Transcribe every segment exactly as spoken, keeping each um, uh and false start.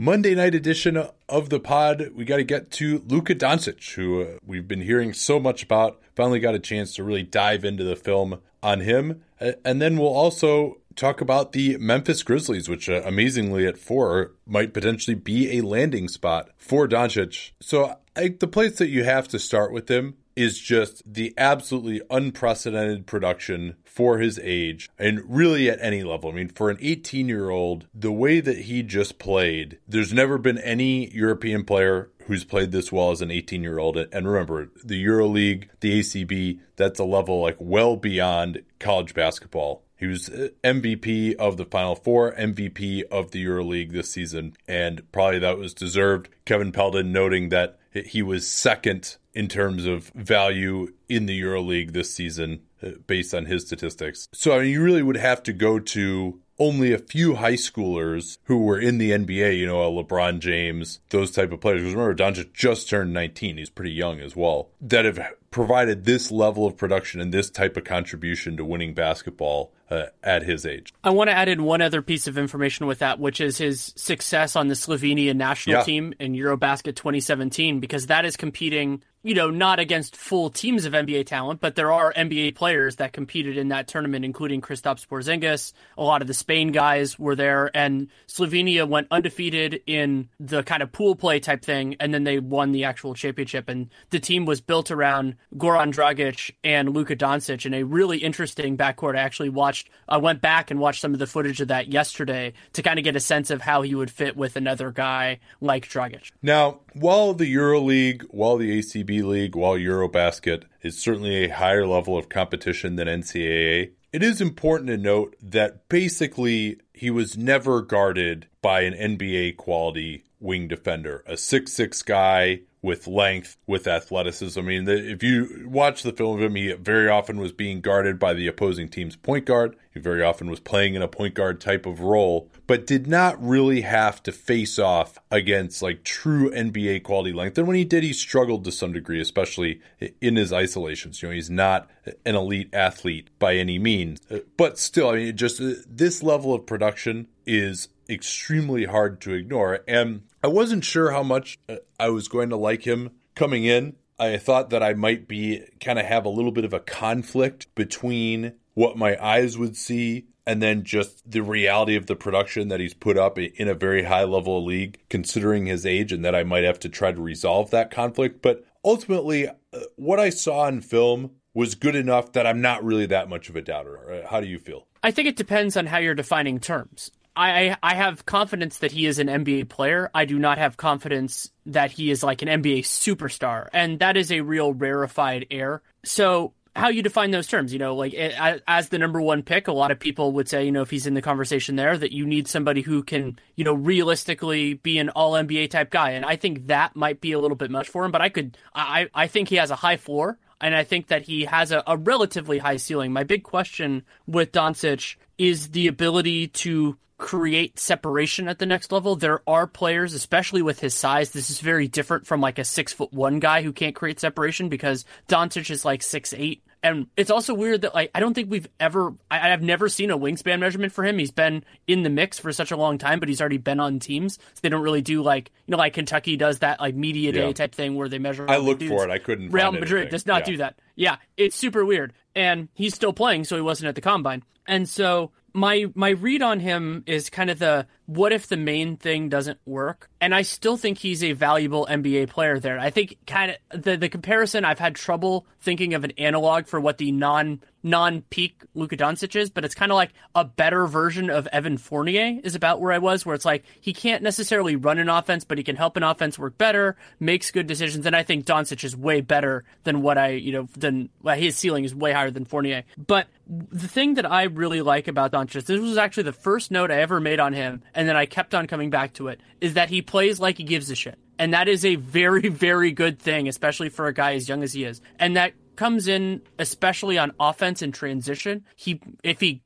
Monday night edition of the pod, we got to get to Luka Doncic, who uh, we've been hearing so much about. Finally got a chance to really dive into the film on him. Uh, and then we'll also talk about the Memphis Grizzlies, which uh, amazingly at four might potentially be a landing spot for Doncic. So I, the place that you have to start with him is just the absolutely unprecedented production for his age, and really at any level. I mean, for an eighteen-year-old, the way that he just played, there's never been any European player who's played this well as an eighteen-year-old. And remember, the EuroLeague, the A C B, that's a level like well beyond college basketball. He was M V P of the Final Four, M V P of the EuroLeague this season, and probably that was deserved. Kevin Pelton noting that he was second in terms of value in the EuroLeague this season based on his statistics. So I mean, you really would have to go to only a few high schoolers who were in the N B A, you know, a LeBron James, those type of players. Because remember, Doncic just turned nineteen. He's pretty young as well. That have provided this level of production and this type of contribution to winning basketball uh, at his age. I want to add in one other piece of information with that, which is his success on the Slovenia national yeah. team in Eurobasket twenty seventeen, because that is competing, you know, not against full teams of N B A talent, but there are N B A players that competed in that tournament, including Kristaps Porzingis. A lot of the Spain guys were there, and Slovenia went undefeated in the kind of pool play type thing, and then they won the actual championship. And the team was built around Goran Dragic and Luka Doncic in a really interesting backcourt. I actually watched, I went back and watched some of the footage of that yesterday to kind of get a sense of how he would fit with another guy like Dragic. Now, while the EuroLeague, while the A C B League, while Eurobasket is certainly a higher level of competition than N C double A, it is important to note that basically he was never guarded by an N B A quality wing defender, a six six guy with length, with athleticism. I mean, the, if you watch the film of him, he very often was being guarded by the opposing team's point guard. He very often was playing in a point guard type of role, but did not really have to face off against like true N B A quality length. And when he did, he struggled to some degree, especially in his isolations. You know, he's not an elite athlete by any means, but still, I mean, just this level of production is extremely hard to ignore. And I wasn't sure how much I was going to like him coming in. I thought that I might be kind of have a little bit of a conflict between what my eyes would see and then just the reality of the production that he's put up in a very high level league, considering his age, and that I might have to try to resolve that conflict. But ultimately, what I saw in film was good enough that I'm not really that much of a doubter. How do you feel? I think it depends on how you're defining terms. I, I have confidence that he is an N B A player. I do not have confidence that he is like an N B A superstar. And that is a real rarefied air. So how you define those terms, you know, like as the number one pick, a lot of people would say, you know, if he's in the conversation there, that you need somebody who can, you know, realistically be an all N B A type guy. And I think that might be a little bit much for him, but I could, I, I think he has a high floor. And I think that he has a, a relatively high ceiling. My big question with Doncic is the ability to create separation at the next level. There are players, especially with his size. This is very different from like a six foot one guy who can't create separation, because Doncic is like six eight. And it's also weird that like I don't think we've ever I, I've never seen a wingspan measurement for him. He's been in the mix for such a long time, but he's already been on teams. So they don't really do like, you know, like Kentucky does that like media day yeah. type thing where they measure. I looked for it. I couldn't Real find Madrid anything. does not yeah. do that. Yeah, it's super weird. And he's still playing, so he wasn't at the combine. And so my my read on him is kind of the, what if the main thing doesn't work? And I still think he's a valuable N B A player there. I think kind of the, the comparison, I've had trouble thinking of an analog for what the non non-peak Luka Doncic is, but it's kind of like a better version of Evan Fournier is about where I was, where it's like he can't necessarily run an offense, but he can help an offense work better, makes good decisions. And I think Doncic is way better than what I, you know, than well, his ceiling is way higher than Fournier. But the thing that I really like about Doncic, this was actually the first note I ever made on him, and then I kept on coming back to it, is that he plays like he gives a shit. And that is a very, very good thing, especially for a guy as young as he is. And that comes in especially on offense and transition. He, if he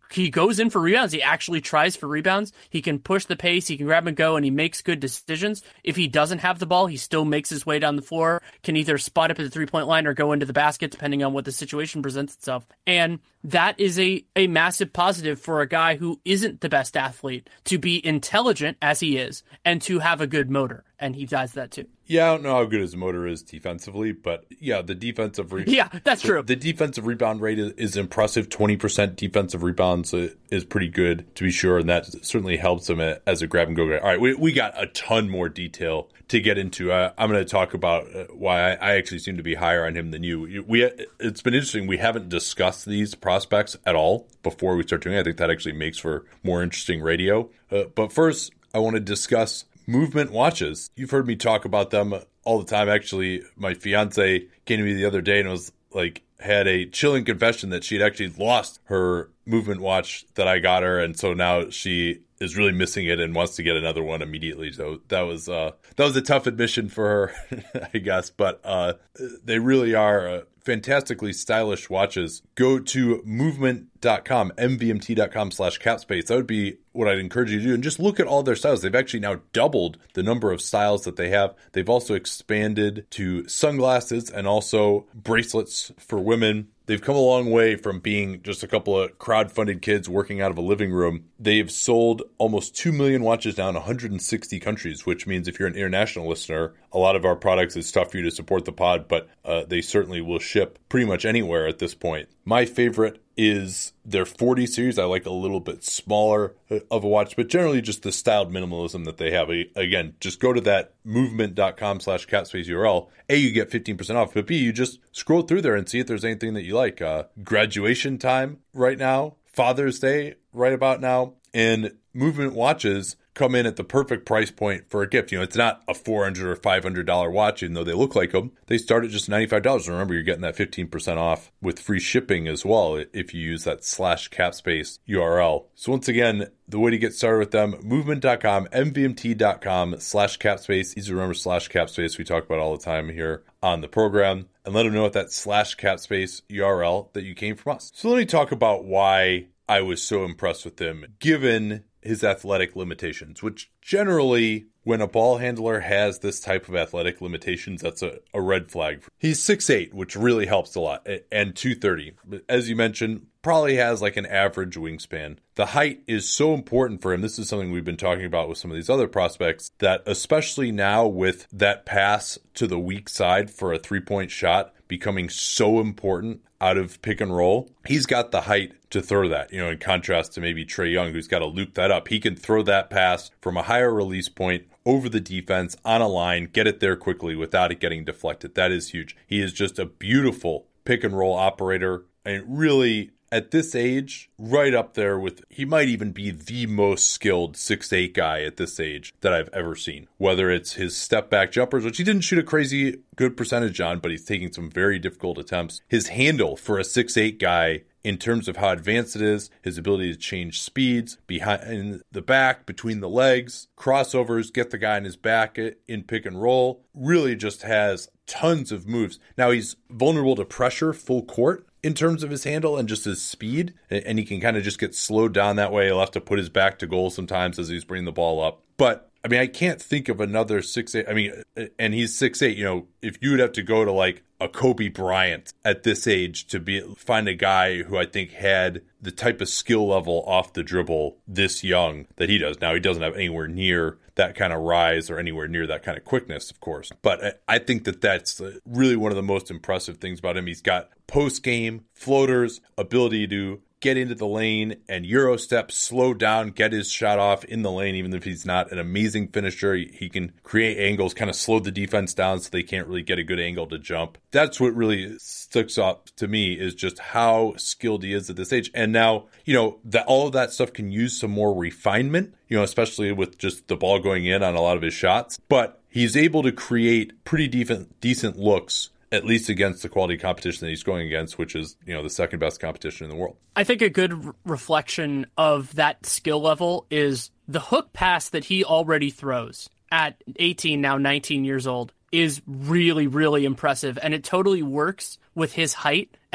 he goes in for rebounds. He actually tries for rebounds. He can push the pace. He can grab and go, and he makes good decisions. If he doesn't have the ball, he still makes his way down the floor, can either spot up at the three-point line or go into the basket, depending on what the situation presents itself. And that is a, a massive positive for a guy who isn't the best athlete to be intelligent as he is and to have a good motor. And he does that too. Yeah, I don't know how good his motor is defensively, but yeah, the defensive re- yeah, that's the, true. The defensive rebound rate is, is impressive. twenty percent defensive rebounds is pretty good, to be sure, and that certainly helps him as a grab and go guy. All right, we we got a ton more detail to get into. Uh, I'm going to talk about why I, I actually seem to be higher on him than you. We it's been interesting. We haven't discussed these prospects at all before we start doing it. I think that actually makes for more interesting radio. Uh, but first, I want to discuss Movement watches. You've heard me talk about them all the time. Actually, my fiance came to me the other day and was like, had a chilling confession that she had actually lost her Movement watch that I got her. And so now she is really missing it and wants to get another one immediately. So that was uh, that was a tough admission for her, I guess. But uh, they really are uh, fantastically stylish watches. Go to movement dot com, M V M T dot com slash capspace. That would be what I'd encourage you to do. And just look at all their styles. They've actually now doubled the number of styles that they have. They've also expanded to sunglasses and also bracelets for women. They've come a long way from being just a couple of crowd-funded kids working out of a living room. They've sold almost two million watches now in one hundred sixty countries, which means if you're an international listener, a lot of our products, it's tough for you to support the pod, but uh, they certainly will ship pretty much anywhere at this point. My favorite is their forty series. I like a little bit smaller of a watch, but generally just the styled minimalism that they have. Again, just go to that movement dot com slash capspace U R L. A, you get fifteen percent off, but B, you just scroll through there and see if there's anything that you like. Uh, graduation time right now, Father's Day right about now, and Movement watches come in at the perfect price point for a gift. You know, it's not a four hundred dollars or five hundred dollars watch, even though they look like them. They start at just ninety-five dollars. Remember, you're getting that fifteen percent off with free shipping as well if you use that slash capspace U R L. So once again, the way to get started with them, movement dot com, M V M T dot com slash capspace. Easy to remember, slash capspace. We talk about all the time here on the program. And let them know at that slash capspace U R L that you came from us. So let me talk about why I was so impressed with him, given his athletic limitations, which generally, when a ball handler has this type of athletic limitations, that's a, a red flag. He's six eight, which really helps a lot, and two thirty. As you mentioned, probably has like an average wingspan. The height is so important for him. This is something we've been talking about with some of these other prospects, that especially now with that pass to the weak side for a three-point shot becoming so important out of pick and roll, he's got the height to throw that, you know, in contrast to maybe Trae Young, who's got to loop that up. He can throw that pass from a higher release point over the defense on a line, get it there quickly without it getting deflected. That is huge. He is just a beautiful pick and roll operator, and really, at this age, right up there with, he might even be the most skilled six eight guy at this age that I've ever seen. Whether it's his step back jumpers, which he didn't shoot a crazy good percentage on, but he's taking some very difficult attempts. His handle for a six eight guy, in terms of how advanced it is, his ability to change speeds behind the back, between the legs, crossovers, get the guy in his back in pick and roll, really just has tons of moves. Now he's vulnerable to pressure full court in terms of his handle and just his speed, and he can kind of just get slowed down that way. He'll have to put his back to goal sometimes as he's bringing the ball up. But I mean, I can't think of another six eight. I mean, and he's six eight. You know, if you would have to go to like a Kobe Bryant at this age to be find a guy who I think had the type of skill level off the dribble this young that he does. Now, he doesn't have anywhere near that kind of rise or anywhere near that kind of quickness, of course. But I think that that's really one of the most impressive things about him. He's got post-game floaters, ability to get into the lane and Euro step, slow down, get his shot off in the lane. Even if he's not an amazing finisher, he can create angles, kind of slow the defense down so they can't really get a good angle to jump. That's what really sticks up to me, is just how skilled he is at this age. And now, you know, that all of that stuff can use some more refinement, you know, especially with just the ball going in on a lot of his shots. But he's able to create pretty decent, decent looks, at least against the quality competition that he's going against, which is, you know, the second best competition in the world. I think a good r- reflection of that skill level is the hook pass that he already throws at eighteen, now nineteen years old, is really, really impressive. And it totally works with his height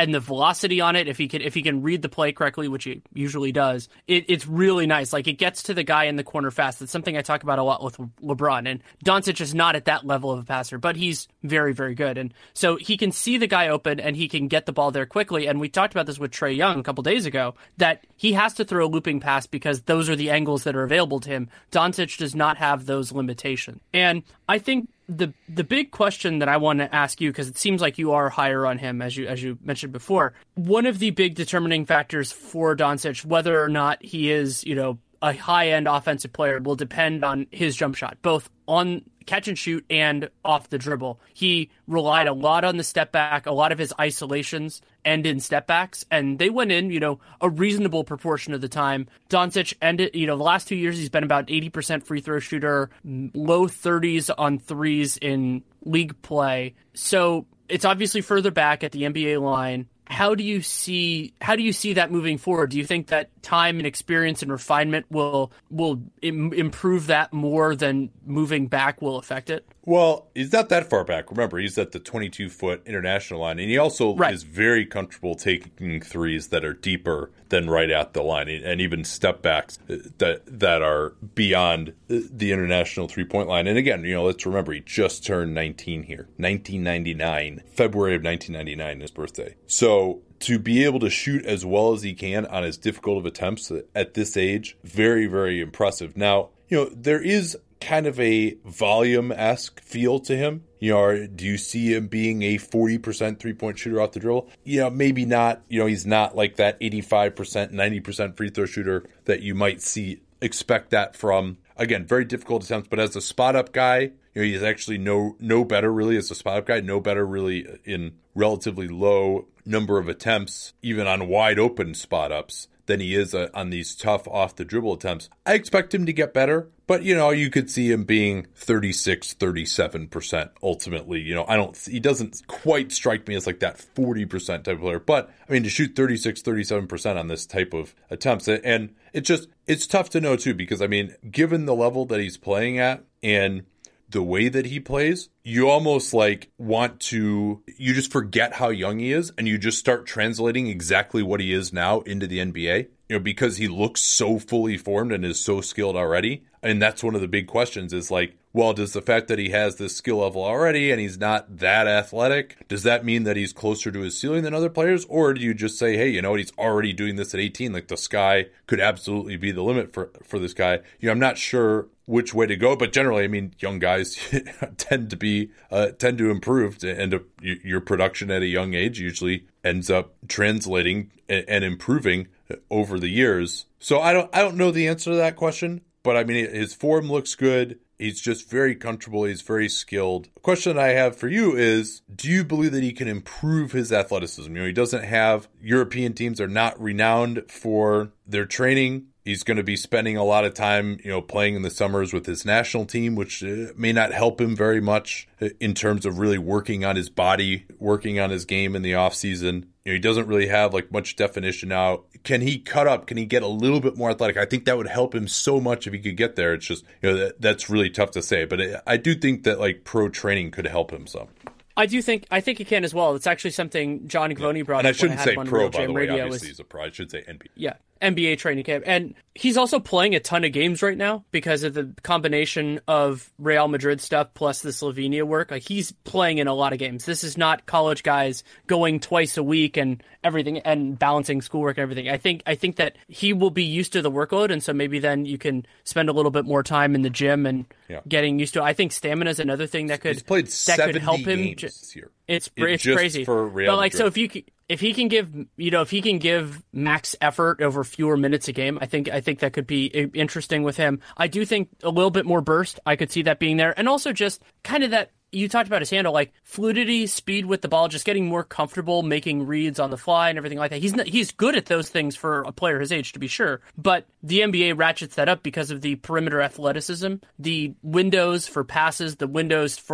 and the velocity on it, if he can if he can read the play correctly, which he usually does, it, it's really nice. Like, it gets to the guy in the corner fast. That's something I talk about a lot with LeBron. And Doncic is not at that level of a passer, but he's very, very good. And so he can see the guy open and he can get the ball there quickly. And we talked about this with Trae Young a couple days ago, that he has to throw a looping pass because those are the angles that are available to him. Doncic does not have those limitations. And I think the the big question that I want to ask you, because it seems like you are higher on him, as you as you mentioned before, one of the big determining factors for Doncic, whether or not he is, you know, a high-end offensive player, will depend on his jump shot, both on catch and shoot and off the dribble. He relied a lot on the step back. A lot of his isolations end in step backs, and they went in, you know, a reasonable proportion of the time. Doncic ended, you know, the last two years he's been about eighty percent free throw shooter, low thirties on threes in league play. So it's obviously further back at the N B A line. How do you see how do you see that moving forward? Do you think that time and experience and refinement will will im- improve that more than moving back will affect it? Well, he's not that far back. Remember, he's at the twenty-two foot international line, and he also right. is very comfortable taking threes that are deeper than right at the line, and even step backs that that are beyond the international three-point line. And again, you know, let's remember, he just turned nineteen here, nineteen ninety-nine, February of nineteen ninety-nine, his birthday. So to be able to shoot as well as he can on as difficult of attempts at this age, very, very impressive. Now, you know, there is kind of a volume-esque feel to him. You know, do you see him being a forty percent three-point shooter off the dribble? You know, maybe not. You know, he's not like that eighty-five percent, ninety percent free throw shooter that you might see, expect that from. Again, very difficult attempts, but as a spot-up guy, you know, he's actually no no better really as a spot-up guy, no better really in relatively low number of attempts, even on wide-open spot-ups, than he is uh, on these tough off-the-dribble attempts. I expect him to get better, but, you know, you could see him being thirty-six, thirty-seven percent ultimately. You know, I don't, he doesn't quite strike me as like that forty percent type of player, but, I mean, to shoot thirty-six, thirty-seven percent on this type of attempts, and it's just, it's tough to know, too, because, I mean, given the level that he's playing at, and the way that he plays, you almost like want to, you just forget how young he is and you just start translating exactly what he is now into the N B A, you know, because he looks so fully formed and is so skilled already. And that's one of the big questions is like, well, does the fact that he has this skill level already and he's not that athletic, does that mean that he's closer to his ceiling than other players? Or do you just say, hey, you know what, he's already doing this at eighteen, like the sky could absolutely be the limit for, for this guy. You know, I'm not sure which way to go, but generally, I mean, young guys tend to be, uh, tend to improve, and to, your production at a young age usually ends up translating and, and improving over the years. So I don't, I don't know the answer to that question, but I mean, his form looks good. He's just very comfortable. He's very skilled. The question I have for you is, do you believe that he can improve his athleticism? You know, he doesn't have, European teams are not renowned for their training. He's going to be spending a lot of time, you know, playing in the summers with his national team, which may not help him very much in terms of really working on his body, working on his game in the offseason. You know, he doesn't really have like much definition now. Can he cut up? Can he get a little bit more athletic? I think that would help him so much if he could get there. It's just, you know, that, that's really tough to say. But it, I do think that like pro training could help him some. I do think I think it can as well. It's actually something John Gavoni yeah. brought and up. I shouldn't I say had pro, by the way. Radio Obviously, was, he's a pro. I should say N B A. Yeah, N B A training camp. And he's also playing a ton of games right now because of the combination of Real Madrid stuff plus the Slovenia work. Like, he's playing in a lot of games. This is not college guys going twice a week and everything and balancing schoolwork and everything. I think I think that he will be used to the workload, and so maybe then you can spend a little bit more time in the gym and yeah. getting used to it. I think stamina is another thing that could he's played that could help him games this year. It's it, it's just crazy. For Real but like, Madrid. so if you if he can give you know if he can give max effort over fewer minutes a game, I think I think that could be interesting with him. I do think a little bit more burst. I could see that being there, and also just kind of that. You talked about his handle, like fluidity, speed with the ball, just getting more comfortable making reads on the fly and everything like that. He's not, he's good at those things for a player his age, to be sure. But the N B A ratchets that up because of the perimeter athleticism, the windows for passes, the windows for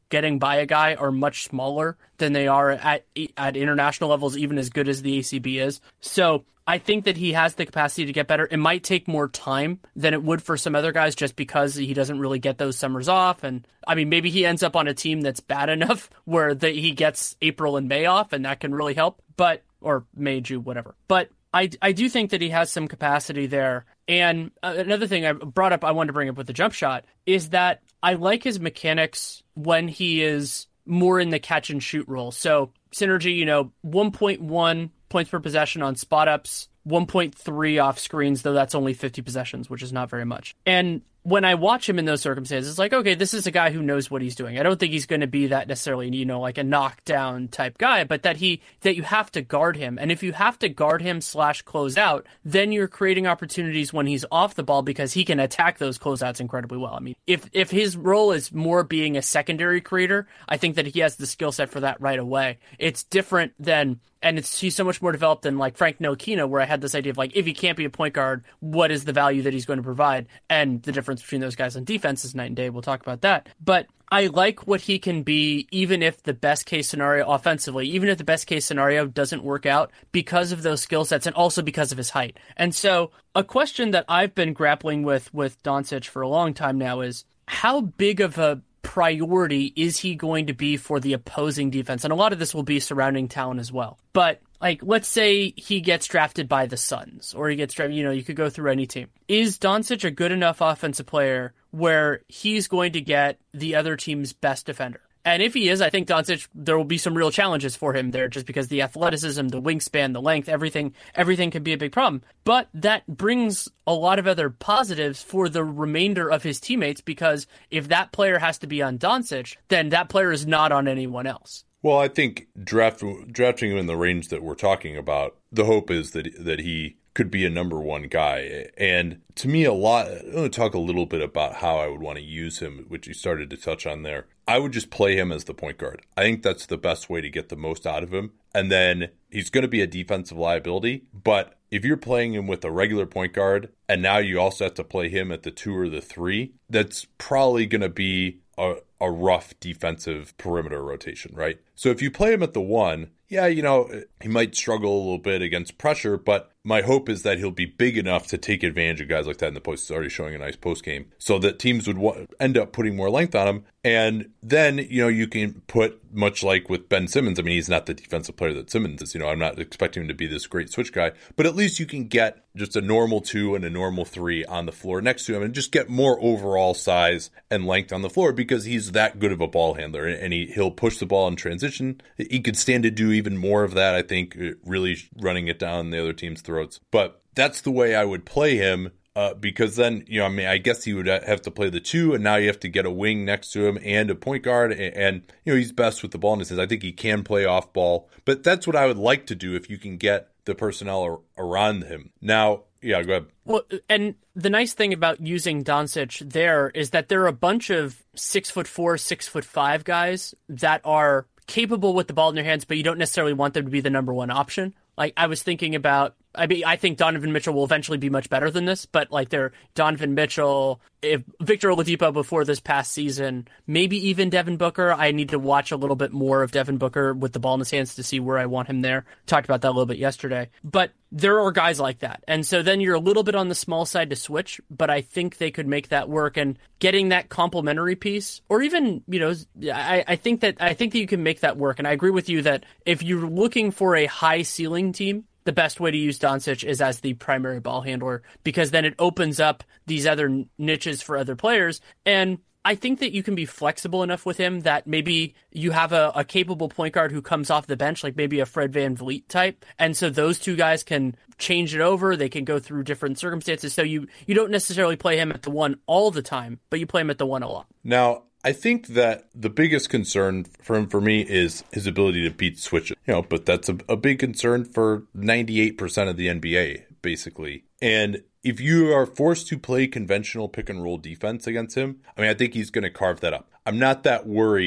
getting by a guy are much smaller than they are at at international levels, even as good as the A C B is. So I think that he has the capacity to get better. It might take more time than it would for some other guys just because he doesn't really get those summers off. And I mean, maybe he ends up on a team that's bad enough where the, he gets April and May off, and that can really help. But or May, June, whatever. But I, I do think that he has some capacity there. And another thing I brought up, I wanted to bring up with the jump shot, is that I like his mechanics when he is more in the catch and shoot role. So synergy, you know, one point one points per possession on spot ups, one point three off screens, though that's only fifty possessions, which is not very much. And when I watch him in those circumstances, it's like, okay, this is a guy who knows what he's doing. I don't think he's going to be that necessarily, you know, like a knockdown type guy, but that he that you have to guard him. And if you have to guard him slash close out, then you're creating opportunities when he's off the ball because he can attack those closeouts incredibly well. I mean, if if his role is more being a secondary creator, I think that he has the skill set for that right away. It's different than, and it's he's so much more developed than like Frank Ntilikina, where I had this idea of like, if he can't be a point guard, what is the value that he's going to provide? And the difference between those guys on defense is night and day. We'll talk about that. But I like what he can be, even if the best case scenario offensively, even if the best case scenario doesn't work out because of those skill sets and also because of his height. And so a question that I've been grappling with with Doncic for a long time now is, how big of a priority is he going to be for the opposing defense? And a lot of this will be surrounding talent as well. But like, let's say he gets drafted by the Suns, or he gets drafted, you know, you could go through any team. Is Doncic a good enough offensive player where he's going to get the other team's best defender? And if he is, I think Doncic, there will be some real challenges for him there, just because the athleticism, the wingspan, the length, everything, everything could be a big problem. But that brings a lot of other positives for the remainder of his teammates, because if that player has to be on Doncic, then that player is not on anyone else. Well, I think draft, drafting him in the range that we're talking about, the hope is that that he could be a number one guy. And to me, a lot, I'm going to talk a little bit about how I would want to use him, which you started to touch on there. I would just play him as the point guard. I think that's the best way to get the most out of him. And then he's going to be a defensive liability. But if you're playing him with a regular point guard, and now you also have to play him at the two or the three, that's probably going to be a, a rough defensive perimeter rotation, right? So if you play him at the one, yeah, you know, he might struggle a little bit against pressure, but my hope is that he'll be big enough to take advantage of guys like that in the post. He's already showing a nice post game, so that teams would wa- end up putting more length on him. And then, you know, you can put, much like with Ben Simmons, I mean, he's not the defensive player that Simmons is. You know, I'm not expecting him to be this great switch guy, but at least you can get just a normal two and a normal three on the floor next to him and just get more overall size and length on the floor, because he's that good of a ball handler, and he, he'll push the ball in transition. He could stand to do even more of that, I think, really running it down the other team's throats. But that's the way I would play him. Uh, because then, you know, I mean, I guess he would have to play the two, and now you have to get a wing next to him and a point guard. And, and you know, he's best with the ball in his hands. I think he can play off ball. But that's what I would like to do if you can get the personnel around him. Now, yeah, go ahead. Well, and the nice thing about using Doncic there is that there are a bunch of six foot four, six foot five guys that are capable with the ball in their hands, but you don't necessarily want them to be the number one option. Like, I was thinking about, I mean, I think Donovan Mitchell will eventually be much better than this, but like they're Donovan Mitchell, if Victor Oladipo before this past season, maybe even Devin Booker. I need to watch a little bit more of Devin Booker with the ball in his hands to see where I want him there. Talked about that a little bit yesterday, but there are guys like that. And so then you're a little bit on the small side to switch, but I think they could make that work, and getting that complementary piece, or even, you know, I, I think that, I think that you can make that work. And I agree with you that if you're looking for a high ceiling team, the best way to use Doncic is as the primary ball handler, because then it opens up these other niches for other players. And I think that you can be flexible enough with him that maybe you have a, a capable point guard who comes off the bench, like maybe a Fred VanVleet type. And so those two guys can change it over. They can go through different circumstances. So you, you don't necessarily play him at the one all the time, but you play him at the one a lot. Now, I think that the biggest concern for him, for me, is his ability to beat switches. You know, but that's a, a big concern for ninety-eight percent of the N B A, basically. And if you are forced to play conventional pick and roll defense against him, I mean, I think he's going to carve that up. I'm not that worried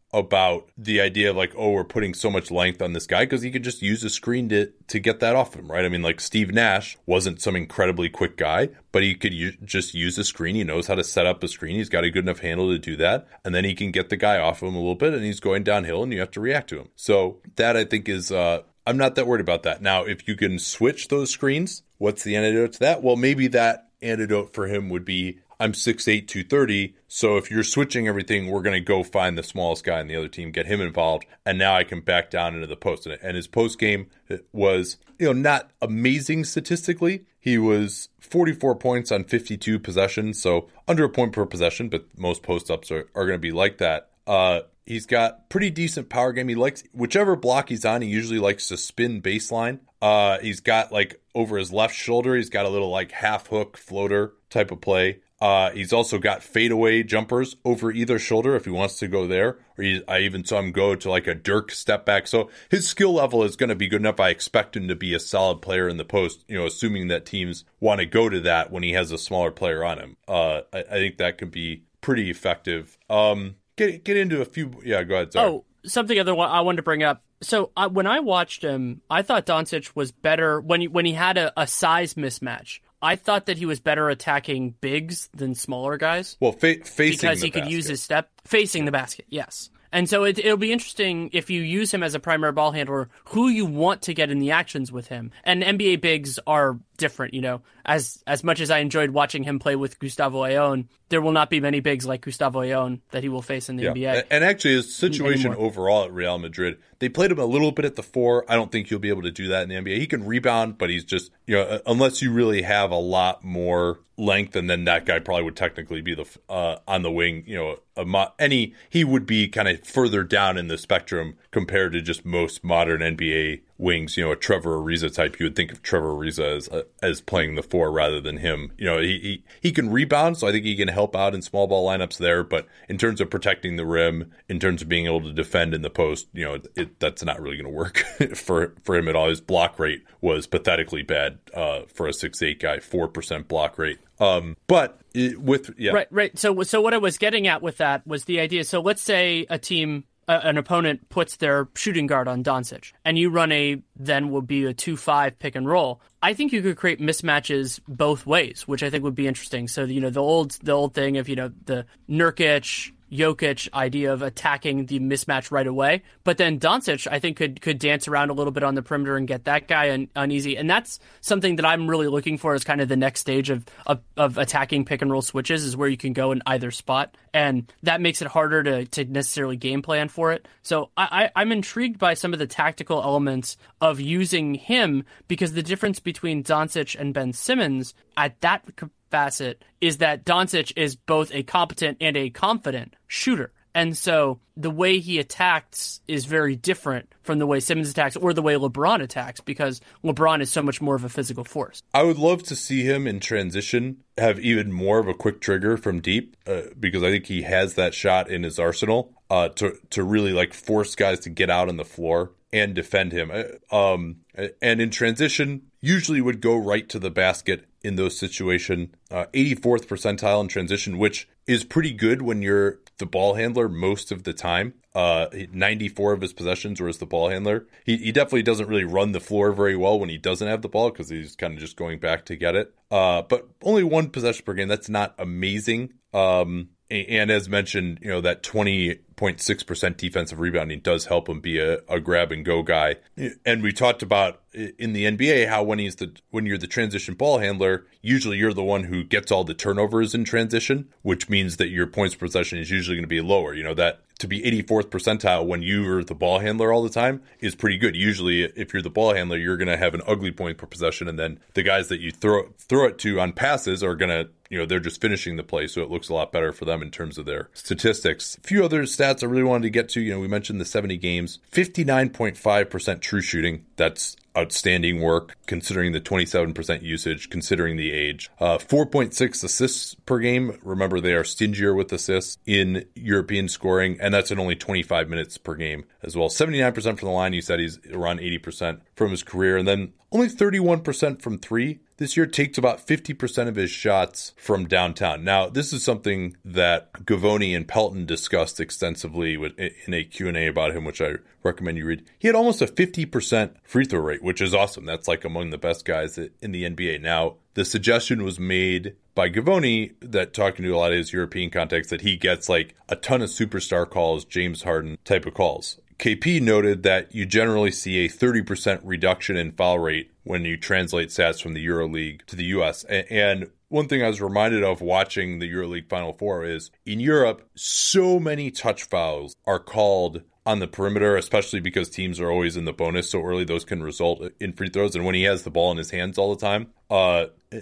about the idea of like, oh, we're putting so much length on this guy because he could just use a screen to, to get that off him, right? I mean, like Steve Nash wasn't some incredibly quick guy, but he could u- just use a screen. He knows how to set up a screen. He's got a good enough handle to do that. And then he can get the guy off him a little bit and he's going downhill and you have to react to him. So that I think is, uh, I'm not that worried about that. Now, if you can switch those screens, what's the antidote to that? Well, maybe that antidote for him would be, I'm six eight, two thirty, so if you're switching everything, we're going to go find the smallest guy in the other team, get him involved, and now I can back down into the post. And his post game was, you know, not amazing statistically. He was forty-four points on fifty-two possessions, so under a point per possession, but most post-ups are, are going to be like that. Uh, he's got pretty decent power game. He likes, whichever block he's on, he usually likes to spin baseline. Uh, he's got, like, over his left shoulder, he's got a little, like, half-hook floater type of play. Uh, he's also got fadeaway jumpers over either shoulder if he wants to go there. Or he, I even saw him go to like a Dirk step back. So his skill level is going to be good enough. I expect him to be a solid player in the post, you know, assuming that teams want to go to that when he has a smaller player on him. Uh, I, I think that could be pretty effective. Um, get get into a few. Yeah, go ahead. Sorry. Oh, something other one I wanted to bring up. So I, when I watched him, I thought Doncic was better when he, when he had a, a size mismatch. I thought that he was better attacking bigs than smaller guys. Well, fa- facing because the he could basket. use his step facing the basket. Yes. And so it, it'll be interesting if you use him as a primary ball handler, who you want to get in the actions with him. And N B A bigs are different, you know. As as much as I enjoyed watching him play with Gustavo Ayon, there will not be many bigs like Gustavo Ayon that he will face in the yeah. N B A. And actually, his situation anymore. overall at Real Madrid, they played him a little bit at the four. I don't think he'll be able to do that in the N B A. He can rebound, but he's just, you know, unless you really have a lot more length, and then that guy probably would technically be the uh, on the wing, you know, a mo- any he would be kind of further down in the spectrum compared to just most modern N B A wings. You know, a Trevor Ariza type. You would think of Trevor Ariza as uh, as playing the four rather than him. You know, he, he he can rebound, so I think he can help out in small ball lineups there. But in terms of protecting the rim, in terms of being able to defend in the post, you know, it, that's not really going to work for for him at all. His block rate was pathetically bad uh, for a six eight guy, four percent block rate. Um, but it, with yeah, right, right. So, so what I was getting at with that was the idea. So, let's say a team, uh, an opponent puts their shooting guard on Doncic, and you run a then would be a two five pick and roll. I think you could create mismatches both ways, which I think would be interesting. So, you know, the old the old thing of, you know, the Nurkic, Jokic idea of attacking the mismatch right away. But then Doncic, I think, could could dance around a little bit on the perimeter and get that guy un, uneasy. And that's something that I'm really looking for as kind of the next stage of, of, of attacking pick and roll switches, is where you can go in either spot. And that makes it harder to, to necessarily game plan for it. So I, I, I'm intrigued by some of the tactical elements of using him, because the difference between Doncic and Ben Simmons at that facet is that Doncic is both a competent and a confident shooter. And so the way he attacks is very different from the way Simmons attacks or the way LeBron attacks, because LeBron is so much more of a physical force. I would love to see him in transition have even more of a quick trigger from deep, uh, because I think he has that shot in his arsenal uh, to to really like force guys to get out on the floor and defend him. Um, and in transition, usually would go right to the basket in those situations. Uh, eighty-fourth percentile in transition, which is pretty good when you're the ball handler most of the time. Uh, ninety-four of his possessions were as the ball handler. He, he definitely doesn't really run the floor very well when he doesn't have the ball, because he's kind of just going back to get it. Uh, but only one possession per game. That's not amazing. Um, and as mentioned, you know, that twenty point six percent defensive rebounding does help him be a, a grab and go guy. And we talked about in the N B A how when he's the when you're the transition ball handler, usually you're the one who gets all the turnovers in transition, which means that your points per possession is usually going to be lower. You know, that to be eighty-fourth percentile when you're the ball handler all the time is pretty good. Usually, if you're the ball handler, you're going to have an ugly point per possession, and then the guys that you throw throw it to on passes are going to, you know, they're just finishing the play, so it looks a lot better for them in terms of their statistics. A few other stats I really wanted to get to. You know, we mentioned the seventy games, fifty-nine point five percent true shooting. That's outstanding work considering the twenty-seven percent usage, considering the age. Uh, four point six assists per game. Remember, they are stingier with assists in European scoring, and that's in only twenty-five minutes per game as well. seventy-nine percent from the line. You said he's around eighty percent from his career, and then only thirty-one percent from three. This year takes about fifty percent of his shots from downtown. Now, this is something that Gavoni and Pelton discussed extensively in a Q and A about him, which I recommend you read. He had almost a fifty percent free throw rate, which is awesome. That's like among the best guys in the N B A. Now, the suggestion was made by Gavoni that, talking to a lot of his European contacts, that he gets like a ton of superstar calls, James Harden type of calls. K P noted that you generally see a thirty percent reduction in foul rate when you translate stats from the EuroLeague to the U S. And one thing I was reminded of watching the EuroLeague Final Four is, in Europe, so many touch fouls are called on the perimeter, especially because teams are always in the bonus so early. Those can result in free throws. And when he has the ball in his hands all the time. Uh,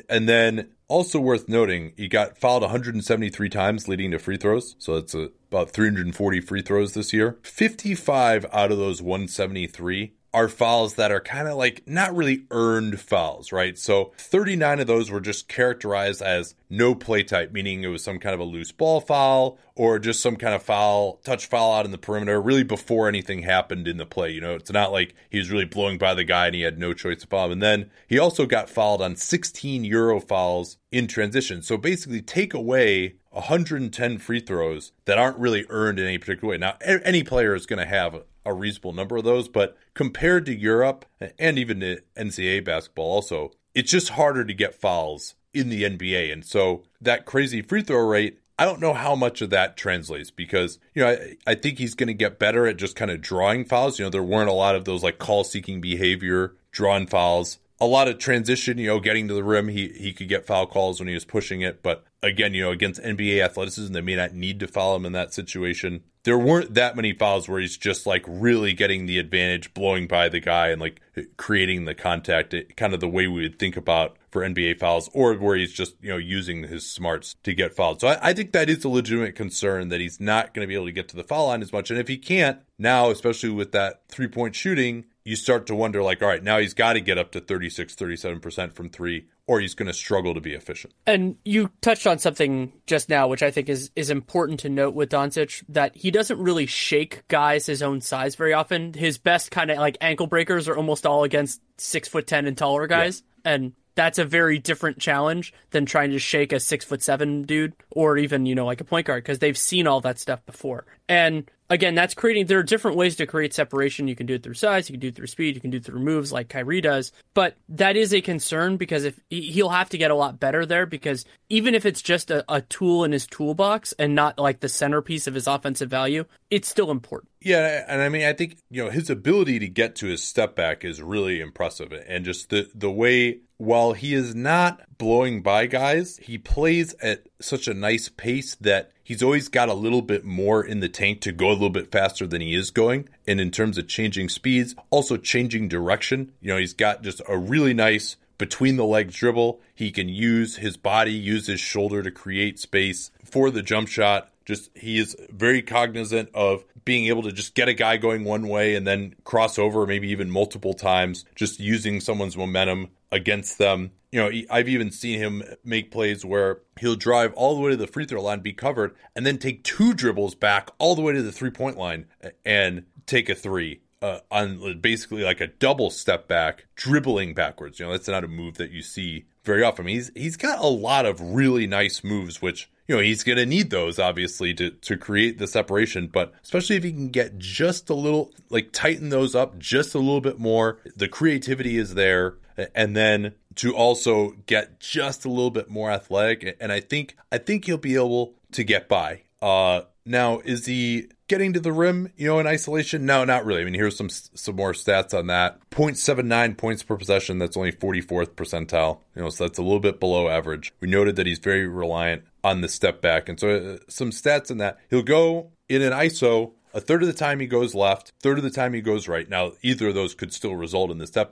and then also worth noting, he got fouled one hundred seventy-three times leading to free throws. So it's a, about three hundred forty free throws this year. fifty-five out of those one hundred seventy-three are fouls that are kind of like not really earned fouls, right? So thirty-nine of those were just characterized as no play type, meaning it was some kind of a loose ball foul or just some kind of foul, touch foul out in the perimeter, really before anything happened in the play. You know, it's not like he was really blowing by the guy and he had no choice to foul him. And then he also got fouled on sixteen Euro fouls in transition. So basically take away one hundred ten free throws that aren't really earned in any particular way. Now, any player is going to have a reasonable number of those, but compared to Europe and even to N C double A basketball also, it's just harder to get fouls in the N B A. And so that crazy free throw rate, I don't know how much of that translates because, you know, I, I think he's going to get better at just kind of drawing fouls. You know, there weren't a lot of those like call-seeking behavior, drawn fouls. A lot of transition, you know, getting to the rim, he he could get foul calls when he was pushing it. But again, you know, against N B A athleticism, they may not need to foul him in that situation. There weren't that many fouls where he's just like really getting the advantage, blowing by the guy and like creating the contact, kind of the way we would think about for N B A fouls, or where he's just, you know, using his smarts to get fouled. So I, I think that is a legitimate concern that he's not going to be able to get to the foul line as much. And if he can't now, especially with that three-point shooting, you start to wonder, like, all right, now he's got to get up to thirty-six, thirty-seven percent from three, or he's going to struggle to be efficient. And you touched on something just now, which I think is, is important to note with Doncic, that he doesn't really shake guys his own size very often. His best kind of like ankle breakers are almost all against six foot ten and taller guys. Yeah. And that's a very different challenge than trying to shake a six foot seven dude or even, you know, like a point guard, because they've seen all that stuff before. And again, that's creating, there are different ways to create separation. You can do it through size, you can do it through speed, you can do it through moves like Kyrie does. But that is a concern because if he'll have to get a lot better there, because even if it's just a, a tool in his toolbox and not like the centerpiece of his offensive value, it's still important. Yeah, and I mean, I think, you know, his ability to get to his step back is really impressive. And just the, the way, while he is not blowing by guys, he plays at such a nice pace that he's always got a little bit more in the tank to go a little bit faster than he is going. And in terms of changing speeds, also changing direction, you know, he's got just a really nice between the legs dribble. He can use his body, use his shoulder to create space for the jump shot. Just, he is very cognizant of being able to just get a guy going one way and then cross over maybe even multiple times, just using someone's momentum against them. You know, I've even seen him make plays where he'll drive all the way to the free throw line, be covered, and then take two dribbles back all the way to the three-point line and take a three. Uh, on basically like a double step back, dribbling backwards. You know, that's not a move that you see very often. He's he's got a lot of really nice moves, which, you know, he's going to need those obviously to to create the separation. But especially if he can get just a little, like tighten those up just a little bit more, the creativity is there, and then to also get just a little bit more athletic. And I think I think he'll be able to get by. Uh, now, is he getting to the rim, you know, in isolation? No, not really. I mean, here's some some more stats on that. zero point seven nine points per possession. That's only forty-fourth percentile. You know, so that's a little bit below average. We noted that he's very reliant on the step back. And so uh, some stats in that. He'll go in an I S O a third of the time he goes left, third of the time he goes right. Now, either of those could still result in the step back.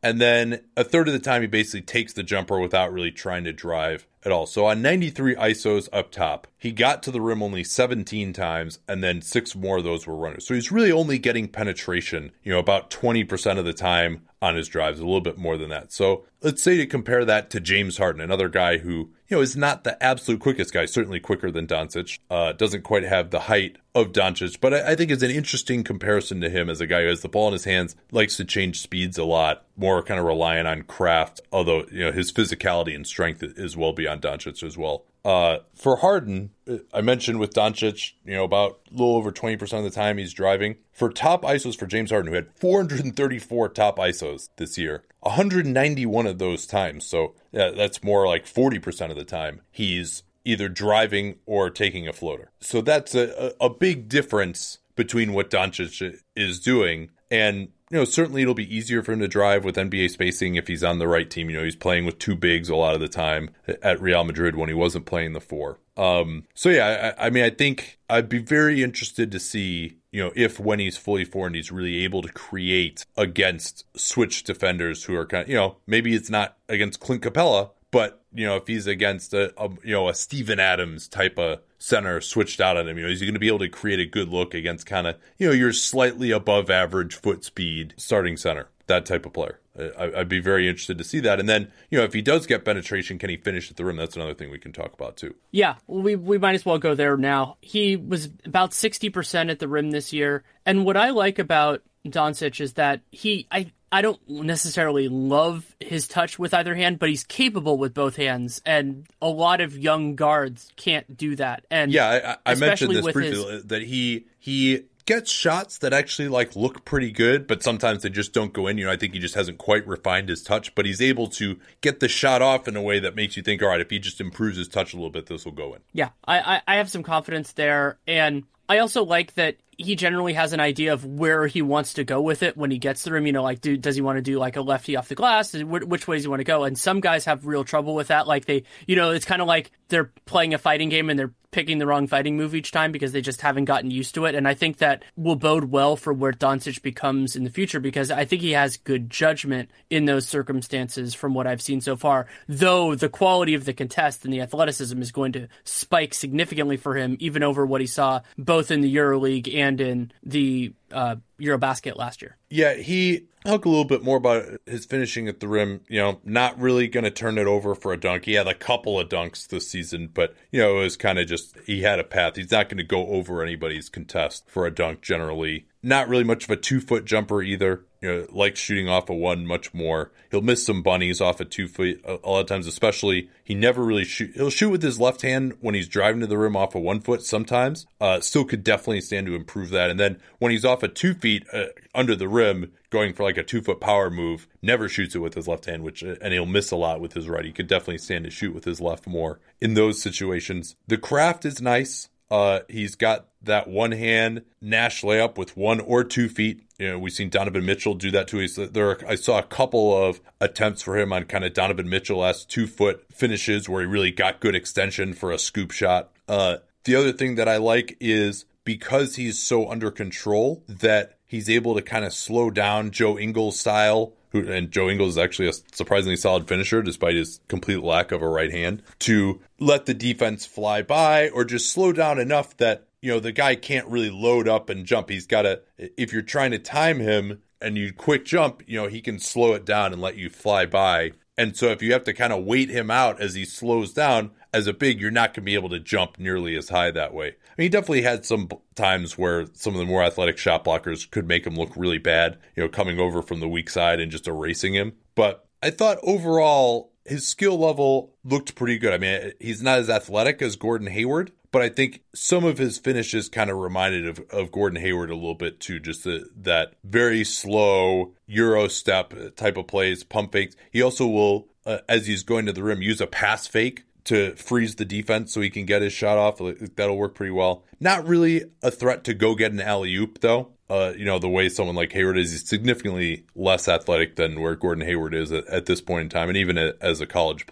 And then a third of the time, he basically takes the jumper without really trying to drive at all. So on ninety-three I S Os up top, he got to the rim only seventeen times, and then six more of those were runners. So he's really only getting penetration, you know, about twenty percent of the time on his drives, a little bit more than that. So let's say to compare that to James Harden, another guy who, you know, is not the absolute quickest guy, certainly quicker than Doncic, uh, doesn't quite have the height of Doncic, but I, I think it's an interesting comparison to him as a guy who has the ball in his hands, likes to change speeds a lot, more kind of reliant on craft, although, you know, his physicality and strength is well beyond Doncic as well. Uh, for Harden, I mentioned with Doncic, you know, about a little over twenty percent of the time he's driving. For top I S Os for James Harden, who had four hundred thirty-four top I S Os this year, one hundred ninety-one of those times, so yeah, that's more like forty percent of the time, he's either driving or taking a floater. So that's a, a big difference between what Doncic is doing. And, you know, certainly it'll be easier for him to drive with N B A spacing if he's on the right team. You know, he's playing with two bigs a lot of the time at Real Madrid when he wasn't playing the four. Um, so, yeah, I, I mean, I think I'd be very interested to see, you know, if when he's fully formed, he's really able to create against switch defenders who are kind of, you know, maybe it's not against Clint Capella, but, you know, if he's against a, a you know, a Steven Adams type of center switched out on him, you know, he's going to be able to create a good look against kind of, you know, your slightly above average foot speed starting center, that type of player. I, I'd be very interested to see that. And then, you know, if he does get penetration, can he finish at the rim? That's another thing we can talk about too. Yeah, we we might as well go there now. He was about sixty percent at the rim this year. And what I like about Doncic is that he, I, I don't necessarily love his touch with either hand, but he's capable with both hands, and a lot of young guards can't do that. And yeah, I, I mentioned this briefly, his, that he he gets shots that actually like look pretty good, but sometimes they just don't go in. You know, I think he just hasn't quite refined his touch, but he's able to get the shot off in a way that makes you think, all right, if he just improves his touch a little bit, this will go in. Yeah, I, I, I have some confidence there, and I also like that he generally has an idea of where he wants to go with it when he gets to the rim. You know, like, do, does he want to do like a lefty off the glass? Which way does he want to go? And some guys have real trouble with that. Like they, you know, it's kind of like they're playing a fighting game and they're picking the wrong fighting move each time because they just haven't gotten used to it. And I think that will bode well for where Doncic becomes in the future, because I think he has good judgment in those circumstances from what I've seen so far, though the quality of the contest and the athleticism is going to spike significantly for him, even over what he saw both in the EuroLeague and in the uh, Eurobasket last year. Yeah, he talk a little bit more about his finishing at the rim. You know, not really going to turn it over for a dunk. He had a couple of dunks this season, but, you know, it was kind of just, he had a path. He's not going to go over anybody's contest for a dunk generally. Not really much of a two-foot jumper either. You know, likes shooting off a one much more. He'll miss some bunnies off a two foot a lot of times, especially. He never really shoot. He'll shoot with his left hand when he's driving to the rim off a one foot sometimes. Uh, still could definitely stand to improve that. And then when he's off a two feet uh, under the rim, going for like a two foot power move, never shoots it with his left hand, which and he'll miss a lot with his right. He could definitely stand to shoot with his left more in those situations. The craft is nice. Uh, he's got that one hand Nash layup with one or two feet. You know, we've seen Donovan Mitchell do that too. He's, there, are, I saw a couple of attempts for him on kind of Donovan Mitchell-esque two-foot finishes where he really got good extension for a scoop shot. Uh, the other thing that I like is because he's so under control that he's able to kind of slow down Joe Ingles style. Who, and Joe Ingles is actually a surprisingly solid finisher despite his complete lack of a right hand, to let the defense fly by or just slow down enough that, you know, the guy can't really load up and jump. He's got to, if you're trying to time him and you quick jump, you know, he can slow it down and let you fly by. And so if you have to kind of wait him out as he slows down, as a big, you're not going to be able to jump nearly as high that way. I mean, he definitely had some times where some of the more athletic shot blockers could make him look really bad, you know, coming over from the weak side and just erasing him. But I thought overall his skill level looked pretty good. I mean, he's not as athletic as Gordon Hayward, but I think some of his finishes kind of reminded of, of Gordon Hayward a little bit too, just the, that very slow Euro step type of plays, pump fakes. He also will, uh, as he's going to the rim, use a pass fake to freeze the defense so he can get his shot off. That'll work pretty well. Not really a threat to go get an alley-oop, though. Uh, you know, the way someone like Hayward is, he's significantly less athletic than where Gordon Hayward is at, at this point in time, and even a, as a college player.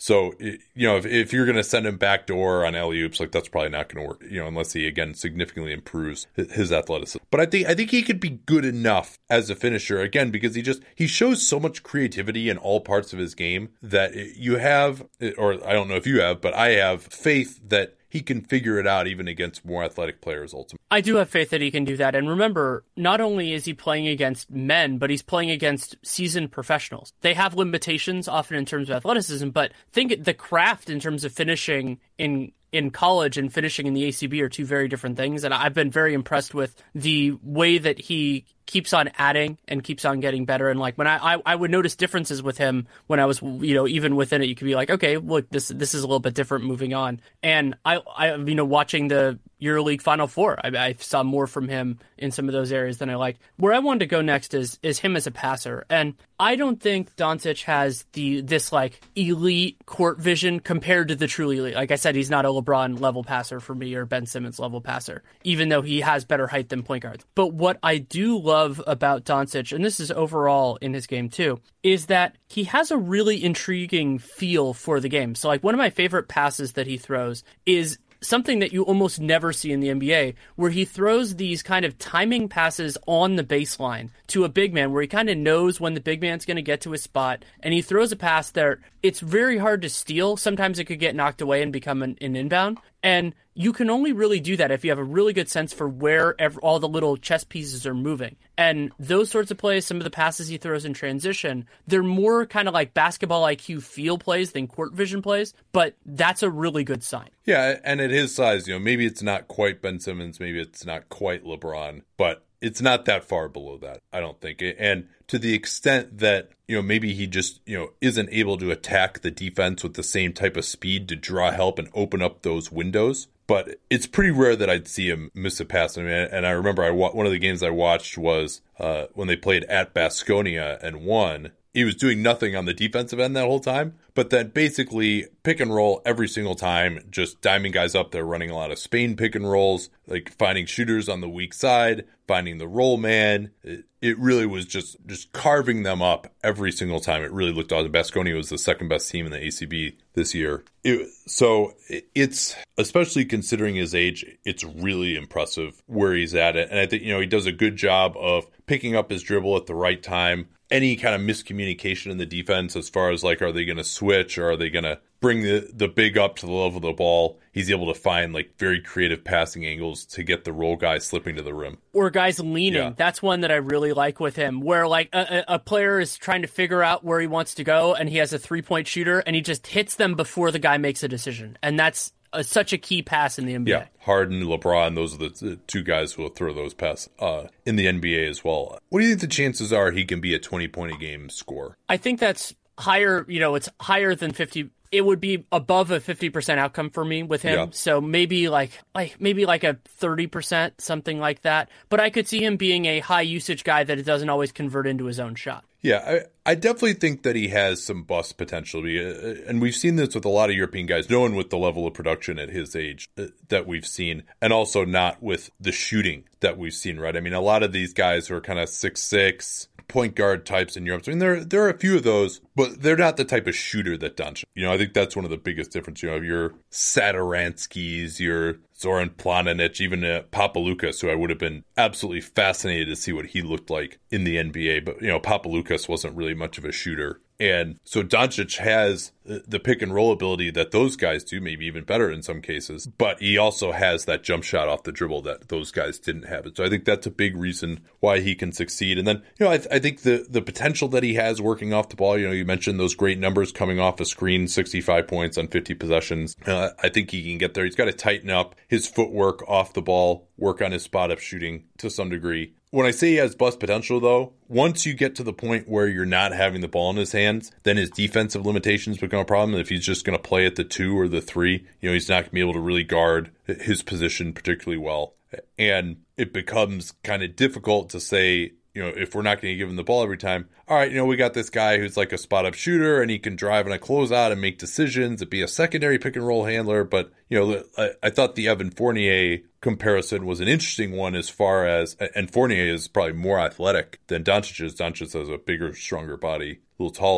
So, you know, if, if you're going to send him backdoor on alley-oops, like that's probably not going to work, you know, unless he, again, significantly improves his athleticism. But I think I think he could be good enough as a finisher, again, because he just, he shows so much creativity in all parts of his game that you have, or I don't know if you have, but I have faith that he can figure it out even against more athletic players ultimately. I do have faith that he can do that. And remember, not only is he playing against men, but he's playing against seasoned professionals. They have limitations often in terms of athleticism, but think the craft in terms of finishing in in college and finishing in the A C B are two very different things. And I've been very impressed with the way that he keeps on adding and keeps on getting better. And like when I, I, I would notice differences with him when I was, you know, even within it, you could be like, okay, look, this, this is a little bit different moving on. And I, I, you know, watching the EuroLeague Final Four, I, I saw more from him in some of those areas than I liked. Where I wanted to go next is, is him as a passer. And I don't think Doncic has the, this like elite court vision compared to the truly elite. Like I said, he's not a LeBron level passer for me or Ben Simmons level passer, even though he has better height than point guards. But what I do love love about Doncic, and this is overall in his game too, is that he has a really intriguing feel for the game. So like one of my favorite passes that he throws is something that you almost never see in the N B A, where he throws these kind of timing passes on the baseline to a big man, where he kind of knows when the big man's going to get to his spot, and he throws a pass there. It's very hard to steal. Sometimes it could get knocked away and become an, an inbound. And you can only really do that if you have a really good sense for where every, all the little chess pieces are moving. And those sorts of plays, some of the passes he throws in transition, they're more kind of like basketball I Q feel plays than court vision plays, but that's a really good sign. Yeah, and at his size, you know, maybe it's not quite Ben Simmons, maybe it's not quite LeBron, but it's not that far below that, I don't think. And to the extent that, you know, maybe he just, you know, isn't able to attack the defense with the same type of speed to draw help and open up those windows. But it's pretty rare that I'd see him miss a pass. I mean, and I remember I wa- one of the games I watched was uh, when they played at Baskonia and won. He was doing nothing on the defensive end that whole time, but then basically pick and roll every single time, just diming guys up. They're running a lot of Spain pick and rolls, like finding shooters on the weak side, finding the roll man. It, it really was just, just carving them up every single time. It really looked awesome. Baskonia was the second best team in the A C B this year. It, so it's, especially considering his age, it's really impressive where he's at it. And I think, you know, he does a good job of picking up his dribble at the right time. Any kind of miscommunication in the defense as far as like, are they going to switch or are they going to bring the, the big up to the level of the ball? He's able to find like very creative passing angles to get the roll guy slipping to the rim. Or guys leaning. Yeah. That's one that I really like with him, where like a, a player is trying to figure out where he wants to go and he has a three-point shooter and he just hits them before the guy makes a decision. And that's a, such a key pass in the N B A. Yeah, Harden, LeBron, those are the two guys who will throw those passes uh, in the N B A as well. What do you think the chances are he can be a twenty-point-a-game scorer? I think that's higher, you know, it's higher than fifty. It would be above a fifty percent outcome for me with him. Yeah. So maybe like, like maybe like a thirty percent, something like that. But I could see him being a high usage guy that it doesn't always convert into his own shot. Yeah, I, I definitely think that he has some bust potential. And we've seen this with a lot of European guys, no one with the level of production at his age that we've seen, and also not with the shooting that we've seen, right? I mean, a lot of these guys who are kind of six six point guard types in Europe. I mean, there there are a few of those, but they're not the type of shooter that Doncic. You know, I think that's one of the biggest differences. You know, your Satoranskis, your Zoran Planinic, even uh, Papaloukas, who I would have been absolutely fascinated to see what he looked like in the N B A. But, you know, Papaloukas wasn't really much of a shooter. And so Doncic has the pick and roll ability that those guys do, maybe even better in some cases. But he also has that jump shot off the dribble that those guys didn't have. So I think that's a big reason why he can succeed. And then, you know, I, th- I think the, the potential that he has working off the ball, you know, you mentioned those great numbers coming off a screen, sixty-five points on fifty possessions. Uh, I think he can get there. He's got to tighten up his footwork off the ball, work on his spot up shooting to some degree. When I say he has bust potential, though, once you get to the point where you're not having the ball in his hands, then his defensive limitations become a problem. And if he's just going to play at the two or the three, you know, he's not going to be able to really guard his position particularly well. And it becomes kind of difficult to say, you know, if we're not going to give him the ball every time, all right, you know, we got this guy who's like a spot-up shooter and he can drive in a closeout and make decisions and be a secondary pick-and-roll handler. But, you know, I, I thought the Evan Fournier comparison was an interesting one as far as, and Fournier is probably more athletic than Doncic is. Doncic has a bigger, stronger body, a little taller.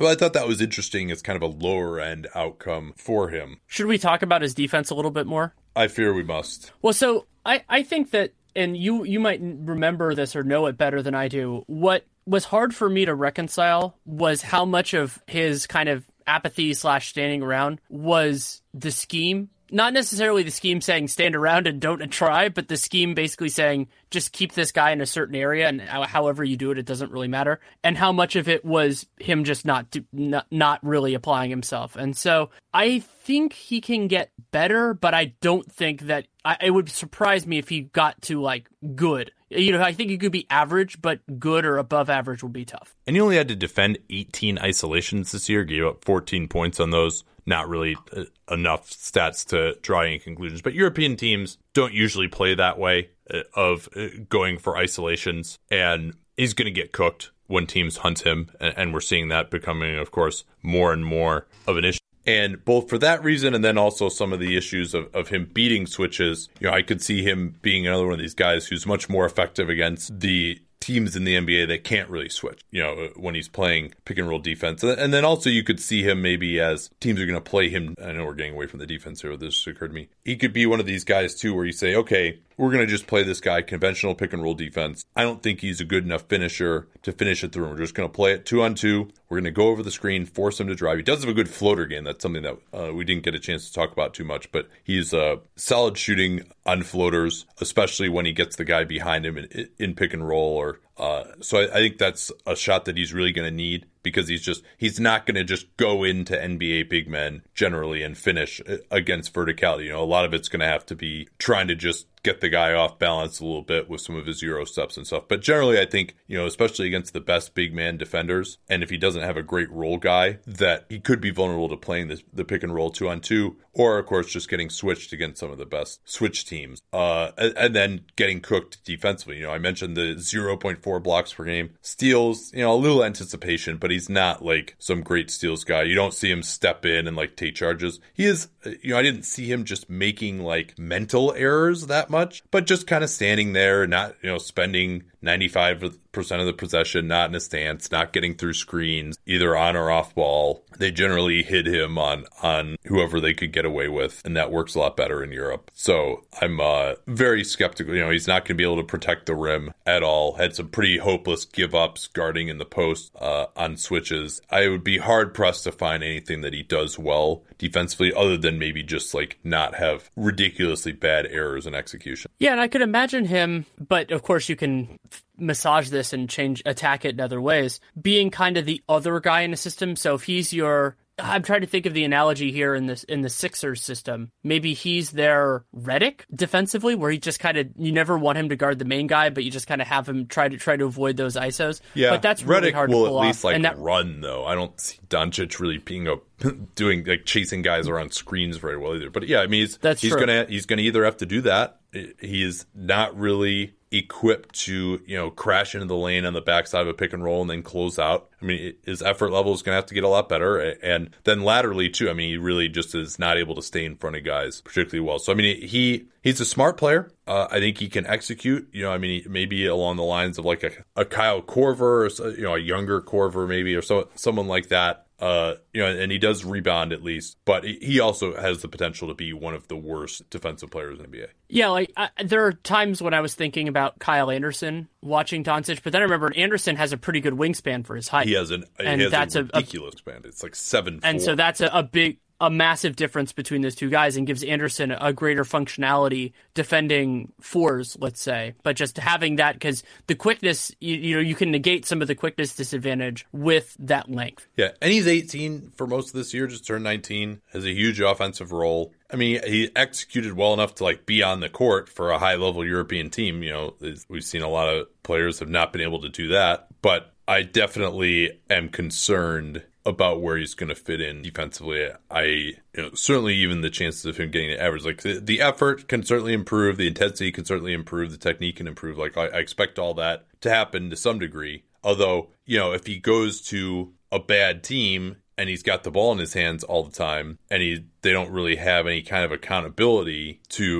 But I thought that was interesting as kind of a lower end outcome for him. Should we talk about his defense a little bit more? I fear we must. Well, so I, I think that, and you, you might remember this or know it better than I do, what was hard for me to reconcile was how much of his kind of apathy slash standing around was the scheme. Not necessarily the scheme saying stand around and don't try, but the scheme basically saying just keep this guy in a certain area, and however you do it, it doesn't really matter. And how much of it was him just not not, not really applying himself. And so I think he can get better, but I don't think that I, it would surprise me if he got to like good. You know, I think he could be average, but good or above average will be tough. And he only had to defend eighteen isolations this year, gave up fourteen points on those. Not really uh, enough stats to draw any conclusions. But European teams don't usually play that way uh, of uh, going for isolations. And he's going to get cooked when teams hunt him. And, and we're seeing that becoming, of course, more and more of an issue. And both for that reason and then also some of the issues of, of him beating switches, you know, I could see him being another one of these guys who's much more effective against the teams in the N B A that can't really switch, you know, when he's playing pick and roll defense. And then also you could see him maybe as teams are going to play him. I know we're getting away from the defense here. This occurred to me. He could be one of these guys too, where you say, okay, we're going to just play this guy conventional pick and roll defense. I don't think he's a good enough finisher to finish it through. We're just going to play it two on two. We're going to go over the screen, force him to drive. He does have a good floater game. That's something that uh, we didn't get a chance to talk about too much, but he's uh, solid shooting on floaters, especially when he gets the guy behind him in, in pick and roll. Or uh, so I, I think that's a shot that he's really going to need, because he's just he's not going to just go into N B A big men generally and finish against verticality. You know, a lot of it's going to have to be trying to just get the guy off balance a little bit with some of his Euro steps and stuff. But generally, I think, you know, especially against the best big man defenders, and if he doesn't have a great roll guy, that he could be vulnerable to playing this, the pick and roll two on two, or of course just getting switched against some of the best switch teams, uh, and, and then getting cooked defensively. You know, I mentioned the zero point four blocks per game, steals, you know, a little anticipation, but he's not like some great steals guy. You don't see him step in and like take charges. He is, you know, I didn't see him just making like mental errors that much, but just kind of standing there, not, you know, spending ninety-five percent of the possession, not in a stance, not getting through screens, either on or off ball. They generally hit him on, on whoever they could get away with, and that works a lot better in Europe. So I'm uh, very skeptical. You know, he's not going to be able to protect the rim at all. Had some pretty hopeless give-ups guarding in the post uh, on switches. I would be hard-pressed to find anything that he does well defensively, other than maybe just like not have ridiculously bad errors in execution. Yeah, and I could imagine him, but of course you can massage this and change, attack it in other ways, being kind of the other guy in the system. So if he's your, I'm trying to think of the analogy here in this, in the Sixers system. Maybe he's their Redick defensively, where he just kind of, you never want him to guard the main guy, but you just kind of have him try to try to avoid those I S Os. Yeah, but that's really Redick hard to will pull at least off. like and that, run though. I don't see Doncic really being a doing like chasing guys around screens very well either. But yeah, I mean he's That's he's true. gonna he's gonna either have to do that. He's not really equipped to, you know, crash into the lane on the backside of a pick and roll and then close out. I mean, his effort level is going to have to get a lot better. And then laterally, too, I mean, he really just is not able to stay in front of guys particularly well. So, I mean, he he's a smart player. Uh, I think he can execute, you know, I mean, maybe along the lines of like a, a Kyle Korver, or, you know, a younger Korver maybe, or so someone like that. Uh, you know, and he does rebound at least, but he also has the potential to be one of the worst defensive players in the N B A. Yeah, like I, there are times when I was thinking about Kyle Anderson watching Doncic, but then I remember Anderson has a pretty good wingspan for his height. He has an and he has that's a a ridiculous span. It's like seven. And four. so that's a, a big, a massive difference between those two guys, and gives Anderson a greater functionality defending fours, let's say. But just having that, because the quickness, you, you know, you can negate some of the quickness disadvantage with that length. Yeah, and he's eighteen for most of this year, just turned nineteen, has a huge offensive role. I mean, he executed well enough to like be on the court for a high-level European team. You know, we've seen a lot of players have not been able to do that, but I definitely am concerned about where he's going to fit in defensively. I, you know, certainly even the chances of him getting an average, like the, the effort can certainly improve, the intensity can certainly improve, the technique can improve. Like I, I expect all that to happen to some degree. Although, you know, if he goes to a bad team and he's got the ball in his hands all the time, and he they don't really have any kind of accountability to, you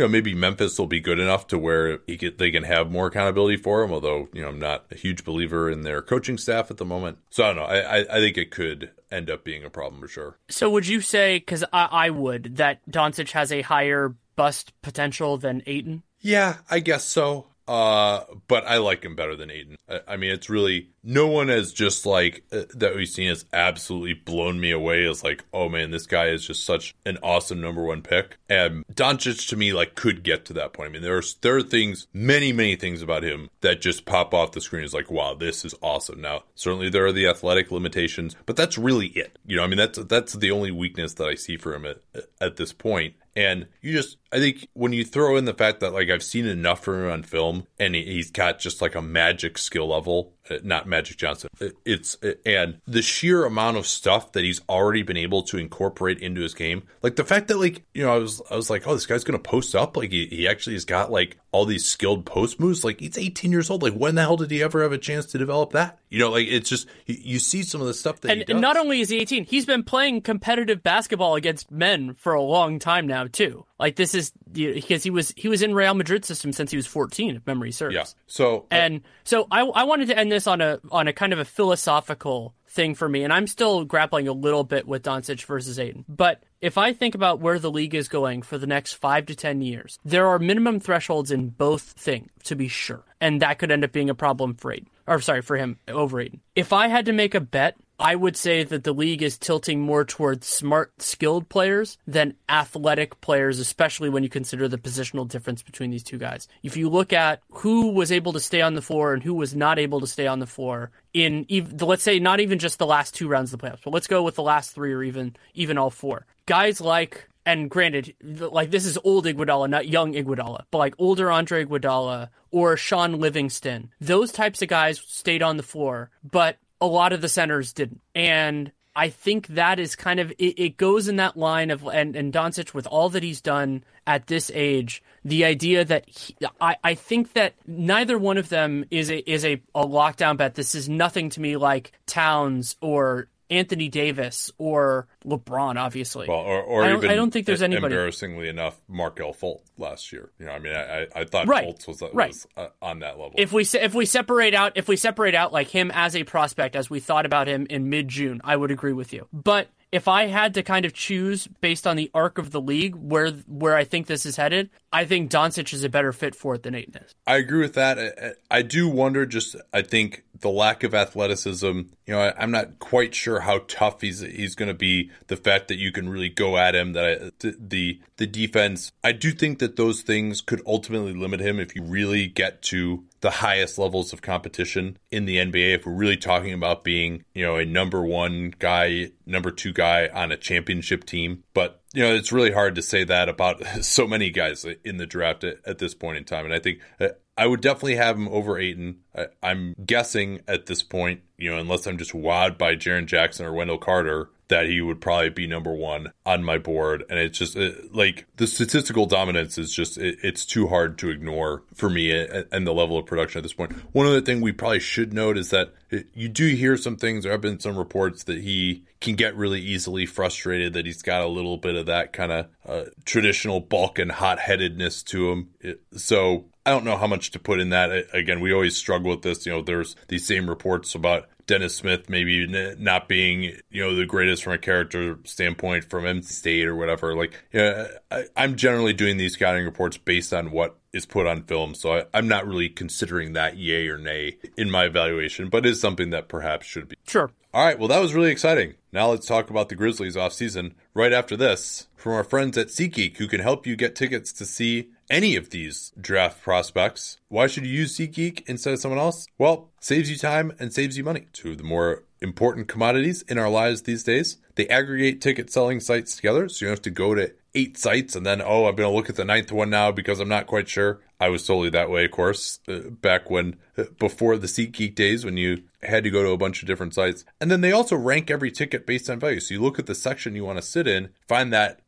you know, maybe Memphis will be good enough to where he get, they can have more accountability for him, although, you know, I'm not a huge believer in their coaching staff at the moment. So I don't know. I, I, I think it could end up being a problem for sure. So would you say, because I, I would, that Doncic has a higher bust potential than Ayton? Yeah, I guess so. Uh, but I like him better than Ayton. I, I mean, it's really, no one has just like, uh, that we've seen has absolutely blown me away as like, oh man, this guy is just such an awesome number one pick. And Doncic to me, like, could get to that point. I mean, there's, there are things, many, many things about him that just pop off the screen as like, wow, this is awesome. Now, certainly there are the athletic limitations, but that's really it. You know, I mean, that's, that's the only weakness that I see for him at, at this point. And you just, I think when you throw in the fact that, like, I've seen enough from him on film and he's got just like a magic skill level, not Magic Johnson, it's, and the sheer amount of stuff that he's already been able to incorporate into his game, like the fact that, like, you know, I was, I was like, oh, this guy's going to post up. Like he, he actually has got like all these skilled post moves. Like he's eighteen years old. Like when the hell did he ever have a chance to develop that? You know, like it's just, you, you see some of the stuff that and, he does. And not only is he eighteen, he's been playing competitive basketball against men for a long time now too. Like this is because he was he was in Real Madrid system since he was fourteen, if memory serves. Yeah. So uh, and so I I wanted to end this on a on a kind of a philosophical thing for me, and I'm still grappling a little bit with Doncic versus Ayton. But if I think about where the league is going for the next five to ten years, there are minimum thresholds in both things, to be sure, and that could end up being a problem for Ayton, or sorry, for him over Ayton. If I had to make a bet, I would say that the league is tilting more towards smart, skilled players than athletic players, especially when you consider the positional difference between these two guys. If you look at who was able to stay on the floor and who was not able to stay on the floor in, even, let's say, not even just the last two rounds of the playoffs, but let's go with the last three or even even all four. Guys like, and granted, like this is old Iguodala, not young Iguodala, but like older Andre Iguodala or Sean Livingston, those types of guys stayed on the floor, but a lot of the centers didn't. And I think that is kind of, it, it goes in that line of, and, and Doncic, with all that he's done at this age, the idea that he, I, I think that neither one of them is a, is a, a lockdown bet. This is nothing to me like Towns or Anthony Davis or LeBron, obviously. Well, or, or I, don't, even I don't think there's anybody. Embarrassingly enough, Markelle Fultz last year. You know, I mean, I, I thought right. Fultz was, was right. uh, on that level. If we if we separate out if we separate out like him as a prospect, as we thought about him in mid June, I would agree with you. But if I had to kind of choose based on the arc of the league where where I think this is headed, I think Doncic is a better fit for it than Ayton is. I agree with that. I, I do wonder just, I think the lack of athleticism, you know, I, I'm not quite sure how tough he's he's going to be. The fact that you can really go at him, that I, the the defense, I do think that those things could ultimately limit him if you really get to the highest levels of competition in the N B A. If we're really talking about being, you know, a number one guy, number two guy on a championship team. But, you know, it's really hard to say that about so many guys in the draft at, at this point in time. And I think uh, I would definitely have him over Ayton. I, I'm guessing at this point, you know, unless I'm just wowed by Jaren Jackson or Wendell Carter, that he would probably be number one on my board. And it's just it, like the statistical dominance is just, it, it's too hard to ignore for me and, and the level of production at this point. One other thing we probably should note is that it, you do hear some things. There have been some reports that he can get really easily frustrated, that he's got a little bit of that kind of uh, traditional Balkan hot-headedness to him. It, so I don't know how much to put in that. Again, we always struggle with this. You know, there's these same reports about Dennis Smith maybe not being, you know, the greatest from a character standpoint from M C State or whatever. Like, yeah, I, I'm generally doing these scouting reports based on what is put on film. So I, I'm not really considering that yay or nay in my evaluation, but it is something that perhaps should be. Sure. All right. Well, that was really exciting. Now let's talk about the Grizzlies offseason right after this from our friends at SeatGeek, who can help you get tickets to see any of these draft prospects. Why should you use SeatGeek instead of someone else? Well, saves you time and saves you money. Two of the more important commodities in our lives these days. They aggregate ticket selling sites together, so you don't have to go to eight sites and then, oh, I'm going to look at the ninth one now because I'm not quite sure. I was totally that way, of course, uh, back when, uh, before the SeatGeek days when you had to go to a bunch of different sites. And then they also rank every ticket based on value. So you look at the section you want to sit in, find that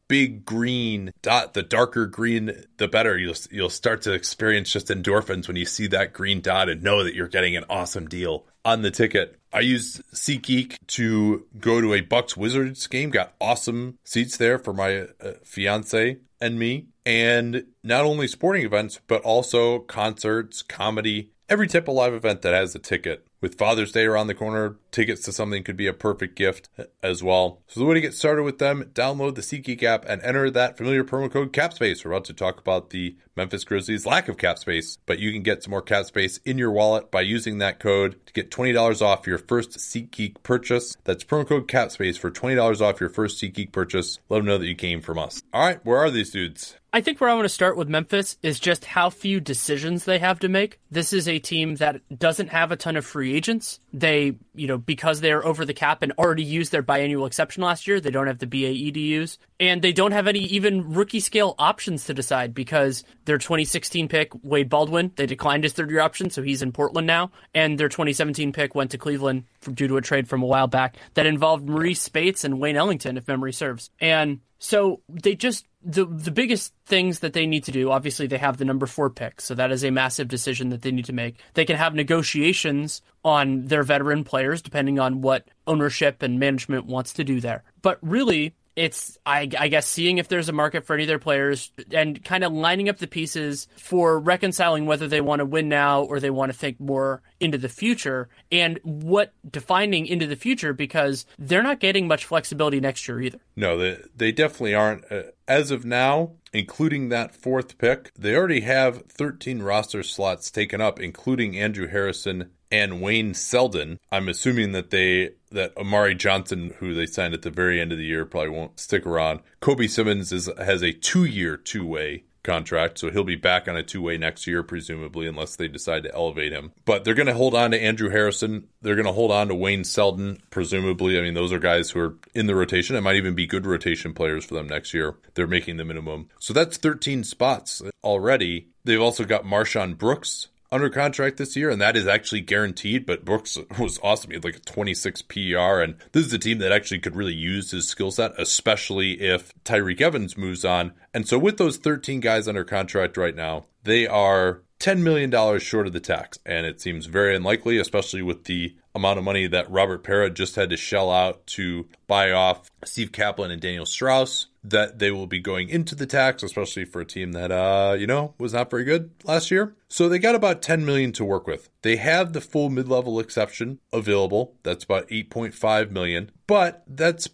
big green dot. The darker green, the better. You'll you'll start to experience just endorphins when you see that green dot and know that you're getting an awesome deal on the ticket. I used SeatGeek to go to a Bucks Wizards game. Got awesome seats there for my uh, fiance and me. And not only sporting events, but also concerts, comedy, every type of live event that has a ticket. With Father's Day around the corner, tickets to something could be a perfect gift as well. So the way to get started with them, download the SeatGeek app and enter that familiar promo code CAPSPACE. We're about to talk about the Memphis Grizzlies' lack of cap space, but you can get some more cap space in your wallet by using that code to get twenty dollars off your first SeatGeek purchase. That's promo code CAPSPACE for twenty dollars off your first SeatGeek purchase. Let them know that you came from us. All right, where are these dudes? I think where I want to start with Memphis is just how few decisions they have to make. This is a team that doesn't have a ton of free agents. They, you know, because they're over the cap and already used their biannual exception last year, they don't have the B A E to use. And they don't have any even rookie scale options to decide because their twenty sixteen pick, Wade Baldwin, they declined his third year option, so he's in Portland now. And their twenty seventeen pick went to Cleveland due to a trade from a while back that involved Maurice Spates and Wayne Ellington, if memory serves. And so they just, the the biggest things that they need to do, obviously they have the number four pick, so that is a massive decision that they need to make. They can have negotiations on their veteran players, depending on what ownership and management wants to do there. But really, it's, I, I guess, seeing if there's a market for any of their players and kind of lining up the pieces for reconciling whether they want to win now or they want to think more into the future and what defining into the future, because they're not getting much flexibility next year either. No, they, they definitely aren't. Uh, as of now, including that fourth pick, they already have thirteen roster slots taken up, including Andrew Harrison and Wayne Selden. I'm assuming that they that Amari Johnson, who they signed at the very end of the year, probably won't stick around. Kobe Simmons is has a two-year two-way contract, so he'll be back on a two-way next year, presumably, unless they decide to elevate him. But they're going to hold on to Andrew Harrison. They're going to hold on to Wayne Selden, presumably. I mean, those are guys who are in the rotation. It might even be good rotation players for them next year. They're making the minimum. So that's thirteen spots already. They've also got Marshawn Brooks under contract this year, and that is actually guaranteed, but Brooks was awesome. He had like a twenty-six P E R, and this is a team that actually could really use his skill set, especially if Tyreke Evans moves on. And so with those thirteen guys under contract right now, they are ten million dollars short of the tax, and it seems very unlikely, especially with the amount of money that Robert Parra just had to shell out to buy off Steve Kaplan and Daniel Strauss, that they will be going into the tax, especially for a team that, uh, you know, was not very good last year. So they got about ten million dollars to work with. They have the full mid-level exception available. That's about eight point five million dollars. But that's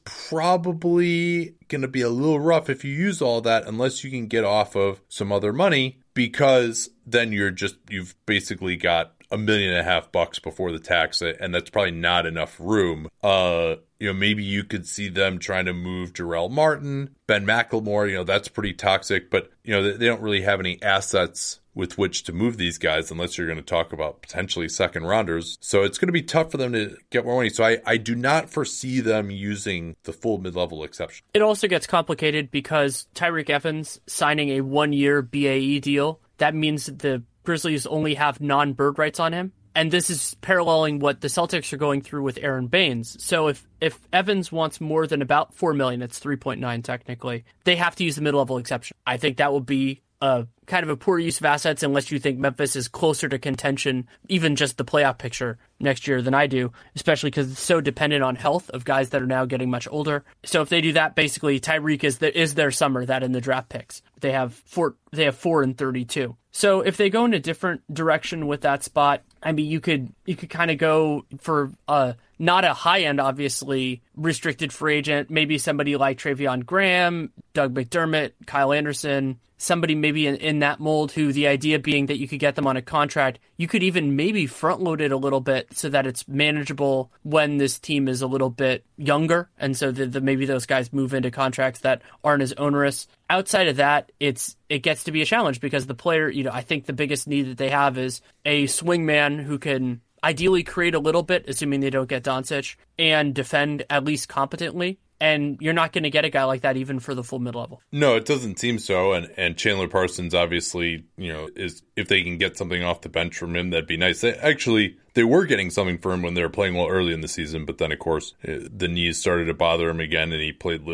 probably going to be a little rough if you use all that, unless you can get off of some other money, because then you're just, you've basically got a million and a half bucks before the tax, and that's probably not enough room. Uh, you know, maybe you could see them trying to move Jarrell Martin, Ben McLemore. You know, that's pretty toxic, but you know, they, they don't really have any assets with which to move these guys unless you're going to talk about potentially second rounders. So it's going to be tough for them to get more money. So I, I do not foresee them using the full mid-level exception. It also gets complicated because Tyreke Evans signing a one-year B A E deal, that means that the Grizzlies only have non-bird rights on him. And this is paralleling what the Celtics are going through with Aaron Baines. So if, if Evans wants more than about four million dollars, it's three point nine technically, they have to use the mid-level exception. I think that will be a kind of a poor use of assets unless you think Memphis is closer to contention, even just the playoff picture next year, than I do, especially because it's so dependent on health of guys that are now getting much older. So if they do that, basically Tyreke is the, is their summer, that in the draft picks. They have four, they have four and thirty-two. So if they go in a different direction with that spot, I mean, you could you could kind of go for uh, not a high end, obviously, restricted free agent, maybe somebody like Treveon Graham, Doug McDermott, Kyle Anderson, somebody maybe in, in that mold, who the idea being that you could get them on a contract. You could even maybe front load it a little bit so that it's manageable when this team is a little bit younger. And so the, the, maybe those guys move into contracts that aren't as onerous. Outside of that, it's it gets to be a challenge because the player, you know, I think the biggest need that they have is a swingman who can ideally create a little bit, assuming they don't get Doncic, and defend at least competently. And you're not going to get a guy like that even for the full mid-level. No, it doesn't seem so. And and Chandler Parsons, obviously, you know, is if they can get something off the bench from him, that'd be nice. They, actually, they were getting something for him when they were playing well early in the season. But then, of course, the knees started to bother him again, and he played little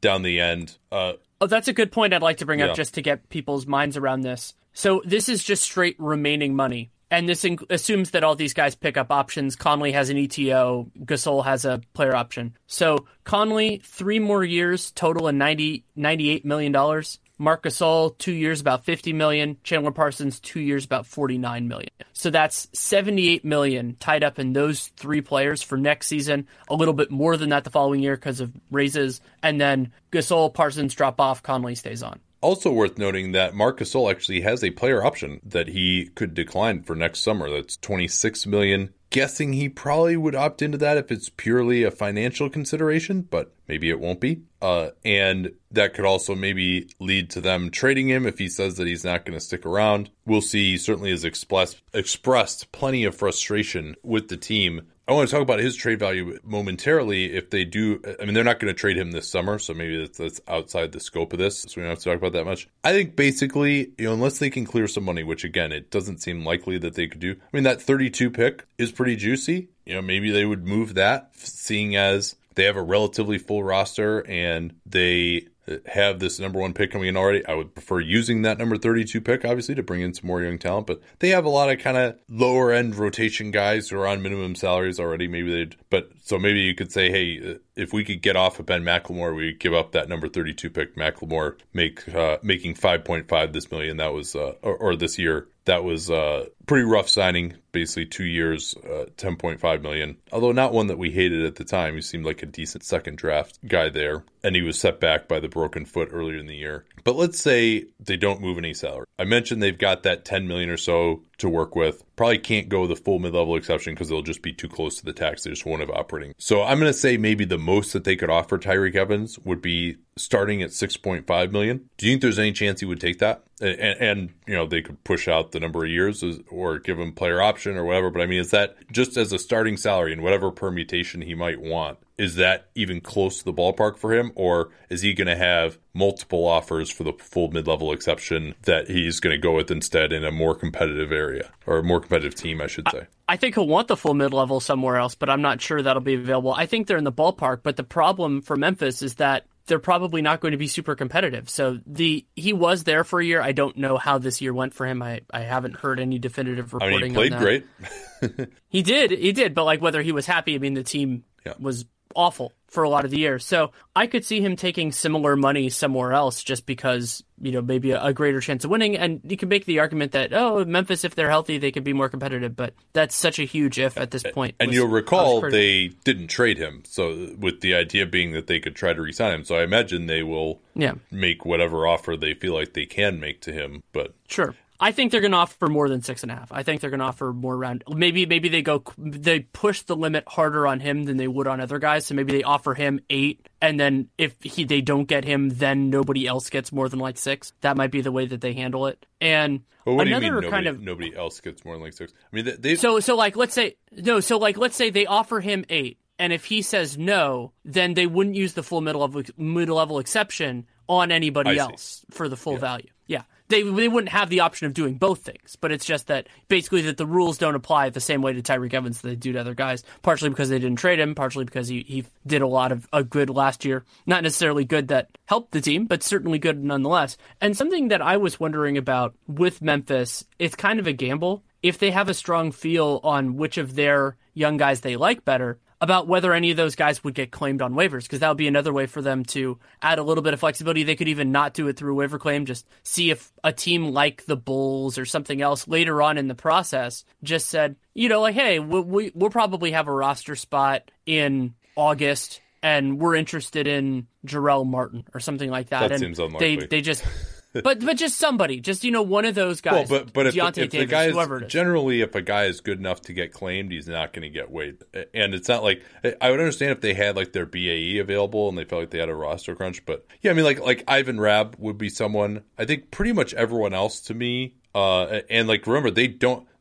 down the end. Uh, oh, that's a good point I'd like to bring yeah. up just to get people's minds around this. So this is just straight remaining money. And this in- assumes that all these guys pick up options. Conley has an E T O. Gasol has a player option. So Conley, three more years, total in ninety, ninety-eight million dollars. Marc Gasol, two years, about fifty million dollars. Chandler Parsons, two years, about forty-nine million dollars. So that's seventy-eight million dollars tied up in those three players for next season. A little bit more than that the following year because of raises. And then Gasol, Parsons drop off, Conley stays on. Also worth noting that Marc Gasol actually has a player option that he could decline for next summer. That's twenty-six million dollars. Guessing he probably would opt into that if it's purely a financial consideration, but maybe it won't be. Uh, and that could also maybe lead to them trading him if he says that he's not going to stick around. We'll see. He certainly has expressed, expressed plenty of frustration with the team. I want to talk about his trade value momentarily. If they do, I mean, they're not going to trade him this summer, so maybe that's, that's outside the scope of this, so we don't have to talk about that much. I think basically, you know, unless they can clear some money, which again, it doesn't seem likely that they could do. I mean, that thirty-two pick is pretty juicy. You know, maybe they would move that, seeing as they have a relatively full roster and they have this number one pick coming in already. I would prefer using that number thirty-two pick, obviously, to bring in some more young talent. But they have a lot of kind of lower end rotation guys who are on minimum salaries already. Maybe they'd, but so maybe you could say, hey, if we could get off of Ben McLemore, we give up that number thirty-two pick. McLemore make uh, making five point five this million. That was uh, or, or this year. That was a pretty rough signing, basically two years, uh, ten point five million. Although not one that we hated at the time. He seemed like a decent second draft guy there. And he was set back by the broken foot earlier in the year. But let's say they don't move any salary. I mentioned they've got that ten million or so to work with. Probably can't go the full mid-level exception because they'll just be too close to the tax. They just won't have operating. So I'm going to say maybe the most that they could offer Tyreke Evans would be starting at six point five million. Do you think there's any chance he would take that? And, and, you know, they could push out the number of years or give him player option or whatever. But I mean, is that just as a starting salary and whatever permutation he might want? Is that even close to the ballpark for him? Or is he going to have multiple offers for the full mid-level exception that he's going to go with instead in a more competitive area or a more competitive team, I should say? I, I think he'll want the full mid-level somewhere else, but I'm not sure that'll be available. I think they're in the ballpark, but the problem for Memphis is that they're probably not going to be super competitive. So the he was there for a year. I don't know how this year went for him. I, I haven't heard any definitive reporting. I mean, he played on that. great. He did, he did, but like whether he was happy, I mean, the team yeah. was awful for a lot of the year. So I could see him taking similar money somewhere else just because, you know, maybe a, a greater chance of winning. And you can make the argument that, oh, Memphis, if they're healthy, they could be more competitive. But that's such a huge if at this point. And was, you'll recall they didn't trade him. So with the idea being that they could try to re-sign him. So I imagine they will yeah. make whatever offer they feel like they can make to him. But sure. I think they're going to offer more than six and a half. I think they're going to offer more around. Maybe maybe they go they push the limit harder on him than they would on other guys. So maybe they offer him eight, and then if he they don't get him, then nobody else gets more than like six. That might be the way that they handle it. And well, what another do you mean nobody, kind of nobody else gets more than like six? I mean, they so so like let's say no. So like let's say they offer him eight, and if he says no, then they wouldn't use the full middle level middle level exception on anybody else for the full yeah. value. Yeah. They they wouldn't have the option of doing both things, but it's just that basically that the rules don't apply the same way to Tyreke Evans that they do to other guys, partially because they didn't trade him, partially because he, he did a lot of a good last year. Not necessarily good that helped the team, but certainly good nonetheless. And something that I was wondering about with Memphis, it's kind of a gamble. If they have a strong feel on which of their young guys they like better, about whether any of those guys would get claimed on waivers, because that would be another way for them to add a little bit of flexibility. They could even not do it through a waiver claim, just see if a team like the Bulls or something else later on in the process just said, you know, like, hey, we, we, we'll probably have a roster spot in August, and we're interested in Jarrell Martin or something like that. That and seems unlikely. They, they just... but but just somebody, just, you know, one of those guys. Well, but but if, Deontay if Davis, the guy whoever it is, is. generally, if a guy is good enough to get claimed, he's not going to get waived. And it's not like I would understand if they had like their B A E available and they felt like they had a roster crunch. But yeah, I mean, like like Ivan Rabb would be someone. I think pretty much everyone else to me. Uh, and like remember, they don't.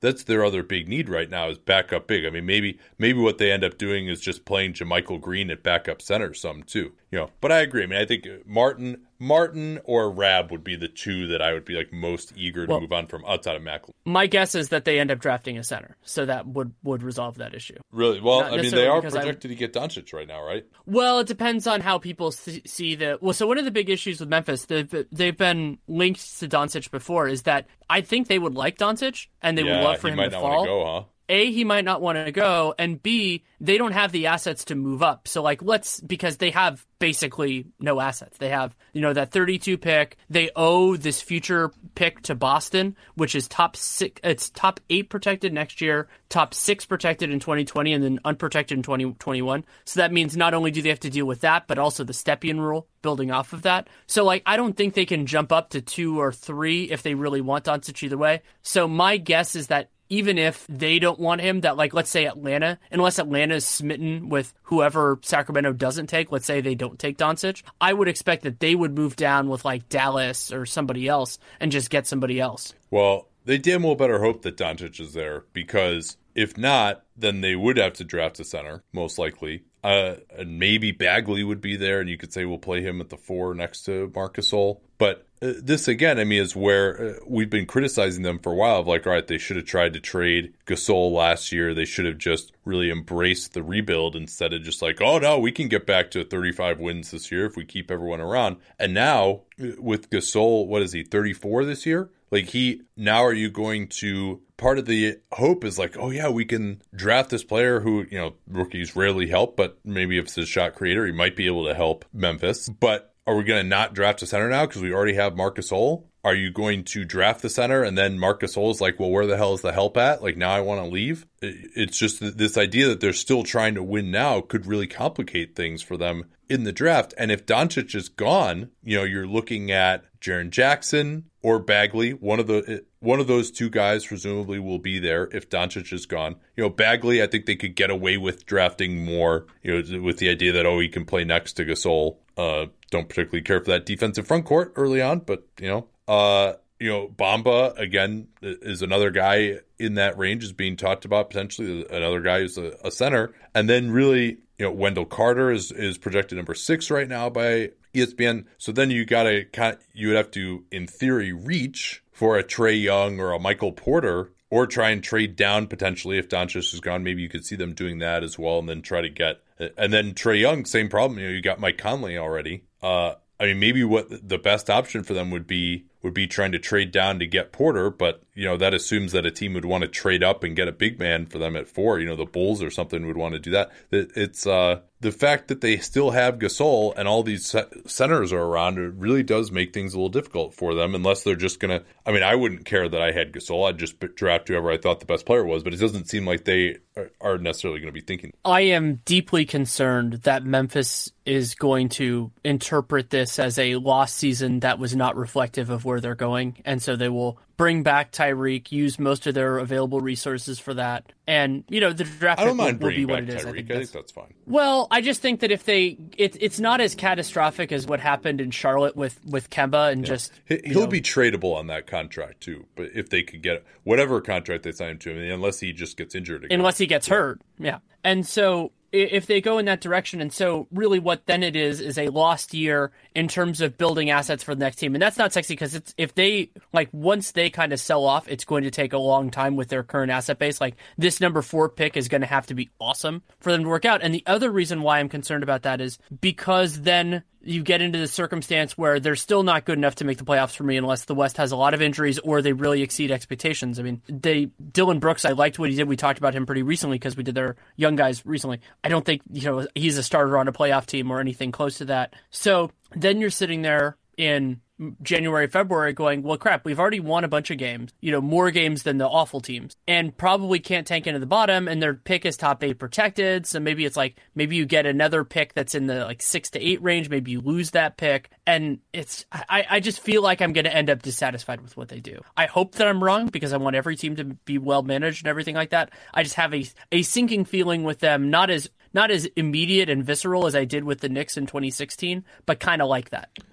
that's their other big need right now is backup big. I mean, maybe maybe what they end up doing is just playing JaMychal Green at backup center some too. You know, but I agree. I mean, I think Martin Martin or Rab would be the two that I would be like most eager to well, move on from outside of Macklin. My guess is that they end up drafting a center, so that would, would resolve that issue. Really? Well, Not I mean, they are projected I'm, to get Doncic right now, right? Well, it depends on how people see the. Well, so one of the big issues with Memphis, they've they've been linked to Doncic before, is that I think they would like Doncic and they yeah, would love for him to fall. He might not want to go, huh? A, he might not want to go, and B, they don't have the assets to move up. So, like, let's, because they have basically no assets. They have, you know, that thirty-two pick. They owe this future pick to Boston, which is top six, it's top eight protected next year, top six protected in twenty twenty, and then unprotected in twenty twenty-one. So that means not only do they have to deal with that, but also the Stepien rule building off of that. So, like, I don't think they can jump up to two or three if they really want Doncic either way. So my guess is that even if they don't want him, that, like, let's say Atlanta, unless Atlanta is smitten with whoever Sacramento doesn't take, let's say they don't take Doncic, I would expect that they would move down with, like, Dallas or somebody else and just get somebody else. Well, they damn well better hope that Doncic is there, because if not, then they would have to draft a center, most likely. Uh, and maybe Bagley would be there, and you could say we'll play him at the four next to Marc Gasol. But uh, this, again, I mean, is where uh, we've been criticizing them for a while of like, all right, they should have tried to trade Gasol last year. They should have just really embraced the rebuild instead of just like, oh, no, we can get back to thirty-five wins this year if we keep everyone around. And now with Gasol, what is he, thirty-four this year? Like he, now are you going to, part of the hope is like, oh yeah, we can draft this player who, you know, rookies rarely help, but maybe if it's a shot creator, he might be able to help Memphis. But are we going to not draft a center now because we already have Marc Gasol? Are you going to draft the center and then Marc Gasol is like, well, where the hell is the help at? Like now I want to leave. It's just this idea that they're still trying to win now could really complicate things for them in the draft. And if Doncic is gone, you know, you're looking at Jaren Jackson or Bagley. One of the one of those two guys presumably will be there if Doncic is gone. You know, Bagley, I think they could get away with drafting more, you know, with the idea that, oh, he can play next to Gasol. Uh, don't particularly care for that defensive front court early on, but, you know, uh, you know, Bamba, again, is another guy in that range is being talked about, potentially another guy who's a, a center. And then really, you know, Wendell Carter is, is projected number six right now by E S P N. So then you got to kind of, you would have to, in theory, reach for a Trae Young or a Michael Porter, or try and trade down potentially if Doncic is gone. Maybe you could see them doing that as well, and then try to get, and then Trae Young, same problem. You know, you got Mike Conley already. Uh, I mean, maybe what the best option for them would be would be trying to trade down to get Porter, but, you know, that assumes that a team would want to trade up and get a big man for them at four. You know, the Bulls or something would want to do that. It's uh, the fact that they still have Gasol and all these centers are around, it really does make things a little difficult for them, unless they're just going to, I mean, I wouldn't care that I had Gasol. I'd just draft whoever I thought the best player was, but it doesn't seem like they are necessarily going to be thinking. I am deeply concerned that Memphis is going to interpret this as a lost season that was not reflective of where they're going, and so they will bring back Tyreek, use most of their available resources for that. And, you know, the draft I don't pick mind will, will be bringing what back it is. Tyreek. I think, I that's, think that's fine. Well, I just think that if they, it, it's not as catastrophic as what happened in Charlotte with, with Kemba and yeah. just... He'll know, be tradable on that contract, too. But if they could get whatever contract they sign him to, I mean, unless he just gets injured again. Unless he gets yeah. hurt, yeah. And so if they go in that direction, and so really what then it is is a lost year in terms of building assets for the next team. And that's not sexy because it's if they, like, once they kind of sell off, it's going to take a long time with their current asset base. Like, this number four pick is going to have to be awesome for them to work out. And the other reason why I'm concerned about that is because then you get into the circumstance where they're still not good enough to make the playoffs for me unless the West has a lot of injuries or they really exceed expectations. I mean, they Dylan Brooks, I liked what he did. We talked about him pretty recently because we did their young guys recently. I don't think, you know, he's a starter on a playoff team or anything close to that. So then you're sitting there in January, February going, well, crap, we've already won a bunch of games, you know, more games than the awful teams, and probably can't tank into the bottom, and their pick is top eight protected. So maybe it's like, maybe you get another pick that's in the like six to eight range. Maybe you lose that pick. And it's, I, I just feel like I'm going to end up dissatisfied with what they do. I hope that I'm wrong because I want every team to be well managed and everything like that. I just have a, a sinking feeling with them, not as, not as immediate and visceral as I did with the Knicks in twenty sixteen, but kind of like that.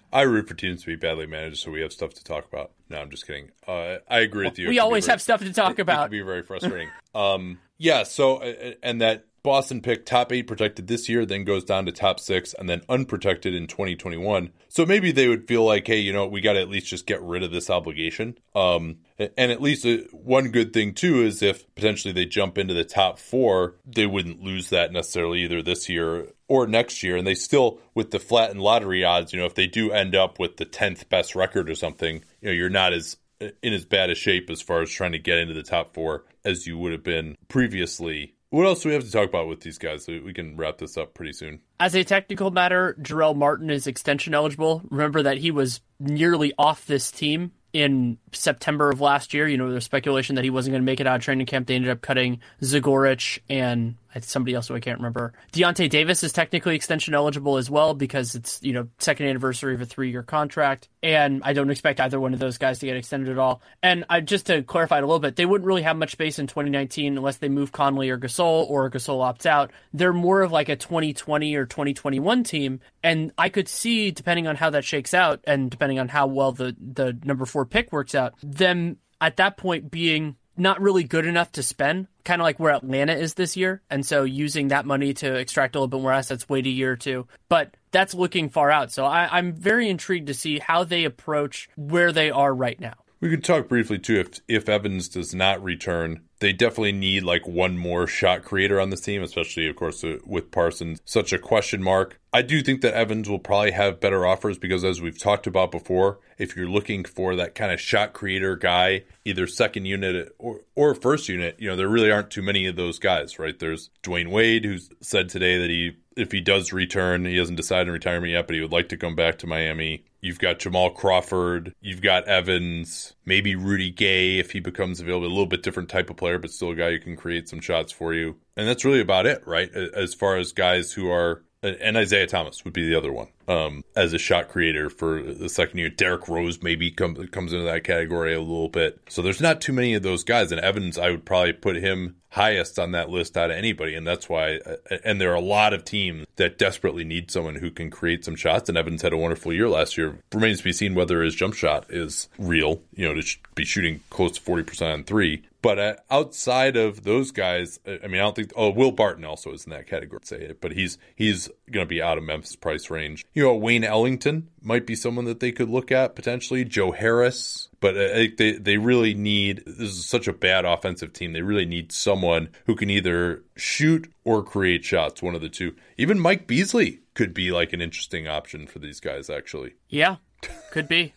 I root for teams to be badly managed, so we have stuff to talk about. No, I'm just kidding. Uh, I agree with you. We always very, have stuff to talk it, about. It can be very frustrating. um, yeah, so, uh, and that Boston pick top eight protected this year, then goes down to top six, and then unprotected in twenty twenty-one. So maybe they would feel like, hey, you know, we got to at least just get rid of this obligation. Um, and at least uh, one good thing, too, is if potentially they jump into the top four, they wouldn't lose that necessarily either this year or next year. And they still, with the flattened lottery odds, you know, if they do end up with the tenth best record or something, you know, you're not as in as bad a shape as far as trying to get into the top four as you would have been previously. What else do we have to talk about with these guys? We can wrap this up pretty soon. As a technical matter, Jarrell Martin is extension eligible. Remember that he was nearly off this team in September of last year. You know, there's speculation that he wasn't going to make it out of training camp. They ended up cutting Zagorich and somebody else who I can't remember. Deontay Davis is technically extension eligible as well because it's, you know, second anniversary of a three-year contract. And I don't expect either one of those guys to get extended at all. And I, just to clarify it a little bit, they wouldn't really have much space in twenty nineteen unless they move Conley or Gasol or Gasol opts out. They're more of like a twenty twenty or twenty twenty-one team. And I could see, depending on how that shakes out and depending on how well the, the number four pick works out, them at that point being not really good enough to spend, kind of like where Atlanta is this year. And so using that money to extract a little bit more assets, wait a year or two. But that's looking far out. So I, I'm very intrigued to see how they approach where they are right now. We could talk briefly, too, if if Evans does not return, they definitely need like one more shot creator on this team, especially, of course, uh, with Parsons, such a question mark. I do think that Evans will probably have better offers because, as we've talked about before, if you're looking for that kind of shot creator guy, either second unit or, or first unit, you know, there really aren't too many of those guys, right? There's Dwayne Wade, who's said today that he, if he does return, he hasn't decided on retirement yet, but he would like to come back to Miami. You've got Jamal Crawford, you've got Evans, maybe Rudy Gay if he becomes available, a little bit different type of player, but still a guy who can create some shots for you. And that's really about it, right? As far as guys who are, and Isaiah Thomas would be the other one, um, as a shot creator for the second year. Derrick Rose maybe come, comes into that category a little bit. So there's not too many of those guys. And Evans, I would probably put him highest on that list out of anybody. And that's why, and there are a lot of teams that desperately need someone who can create some shots. And Evans had a wonderful year last year. Remains to be seen whether his jump shot is real, you know, to be shooting close to forty percent on three. But uh, outside of those guys, I mean, I don't think. Oh, Will Barton also is in that category. Say it, but he's he's going to be out of Memphis price range. You know, Wayne Ellington might be someone that they could look at potentially. Joe Harris, but I think they they really need. This is such a bad offensive team. They really need someone who can either shoot or create shots. One of the two. Even Mike Beasley could be like an interesting option for these guys. Actually, yeah, could be.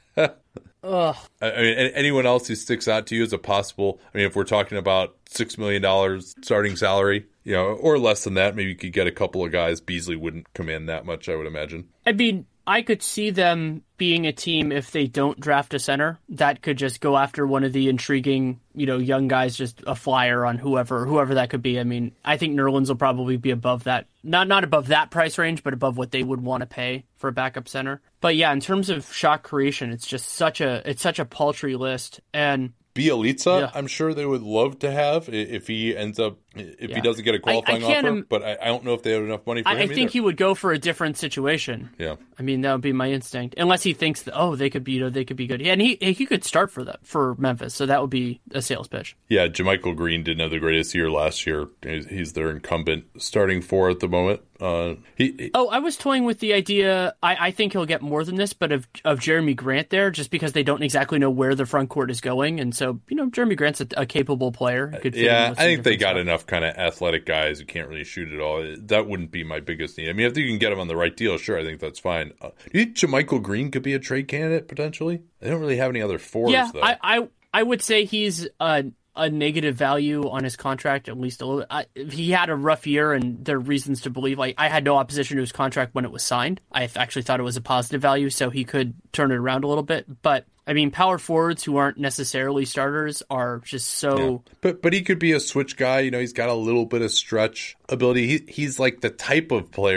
Ugh. I mean, anyone else who sticks out to you as a possible, I mean, if we're talking about six million dollars starting salary, you know, or less than that, maybe you could get a couple of guys. Beasley wouldn't command that much, I would imagine. I mean, I could see them being a team, if they don't draft a center, that could just go after one of the intriguing, you know, young guys, just a flyer on whoever, whoever that could be. I mean, I think Nerlens will probably be above that. Not not above that price range, but above what they would want to pay for a backup center. But yeah, in terms of shot creation, it's just such a it's such a paltry list. And Bielitsa, yeah. I'm sure they would love to have if he ends up, if yeah. he doesn't get a qualifying I, I offer, Im- but I, I don't know if they have enough money for I, him I think either. he would go for a different situation. Yeah. I mean, that would be my instinct. Unless he thinks that, oh, they could be, you know, they could be good. Yeah, and he he could start for that, for Memphis, so that would be a sales pitch. Yeah, JaMychal Green didn't have the greatest year last year. He's their incumbent starting four at the moment. Uh, he, he, oh, I was toying with the idea, I, I think he'll get more than this, but of of Jeremy Grant there, just because they don't exactly know where the front court is going. And so, you know, Jeremy Grant's a, a capable player. Could fit yeah, in with I think they got stuff. enough kind of athletic guys who can't really shoot at all. That wouldn't be my biggest need. I mean, if you can get them on the right deal, sure, I think that's fine. Uh, do you think JaMychal Green could be a trade candidate, potentially? They don't really have any other fours, yeah, though. I, I, I would say he's a, a negative value on his contract, at least a little. I, he had a rough year, and there are reasons to believe. Like, I had no opposition to his contract when it was signed. I actually thought it was a positive value, so he could turn it around a little bit. But I mean, power forwards who aren't necessarily starters are just so. Yeah. But but he could be a switch guy. You know, he's got a little bit of stretch ability. He he's like the type of player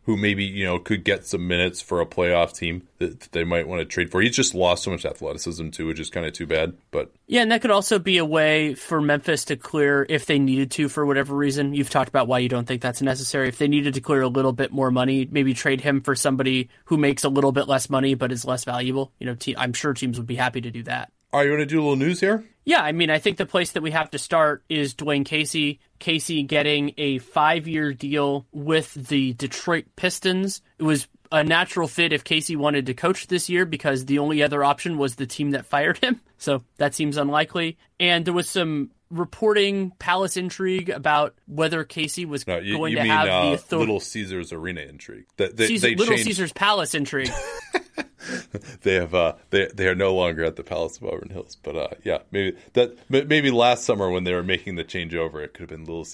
who maybe, you know, could get some minutes for a playoff team that, that they might want to trade for. He's just lost so much athleticism too, which is kind of too bad. But yeah, and that could also be a way for Memphis to clear, if they needed to for whatever reason. You've talked about why you don't think that's necessary. If they needed to clear a little bit more money, maybe trade him for somebody who makes a little bit less money but is less valuable. You know, te- I'm sure teams would be happy to do that. All right, you want to do a little news here? Yeah, I mean, I think the place that we have to start is Dwayne Casey. Casey getting a five-year deal with the Detroit Pistons. It was a natural fit if Casey wanted to coach this year because the only other option was the team that fired him. So that seems unlikely. And there was some reporting, Palace intrigue about whether Casey was no, you, going you to mean, have uh, the authority. Little Caesars Arena intrigue. That they, Caesar, they Little changed... Caesars Palace intrigue. they have uh they they are no longer at the Palace of Auburn Hills, but uh yeah, maybe that maybe last summer when they were making the changeover, it could have been Little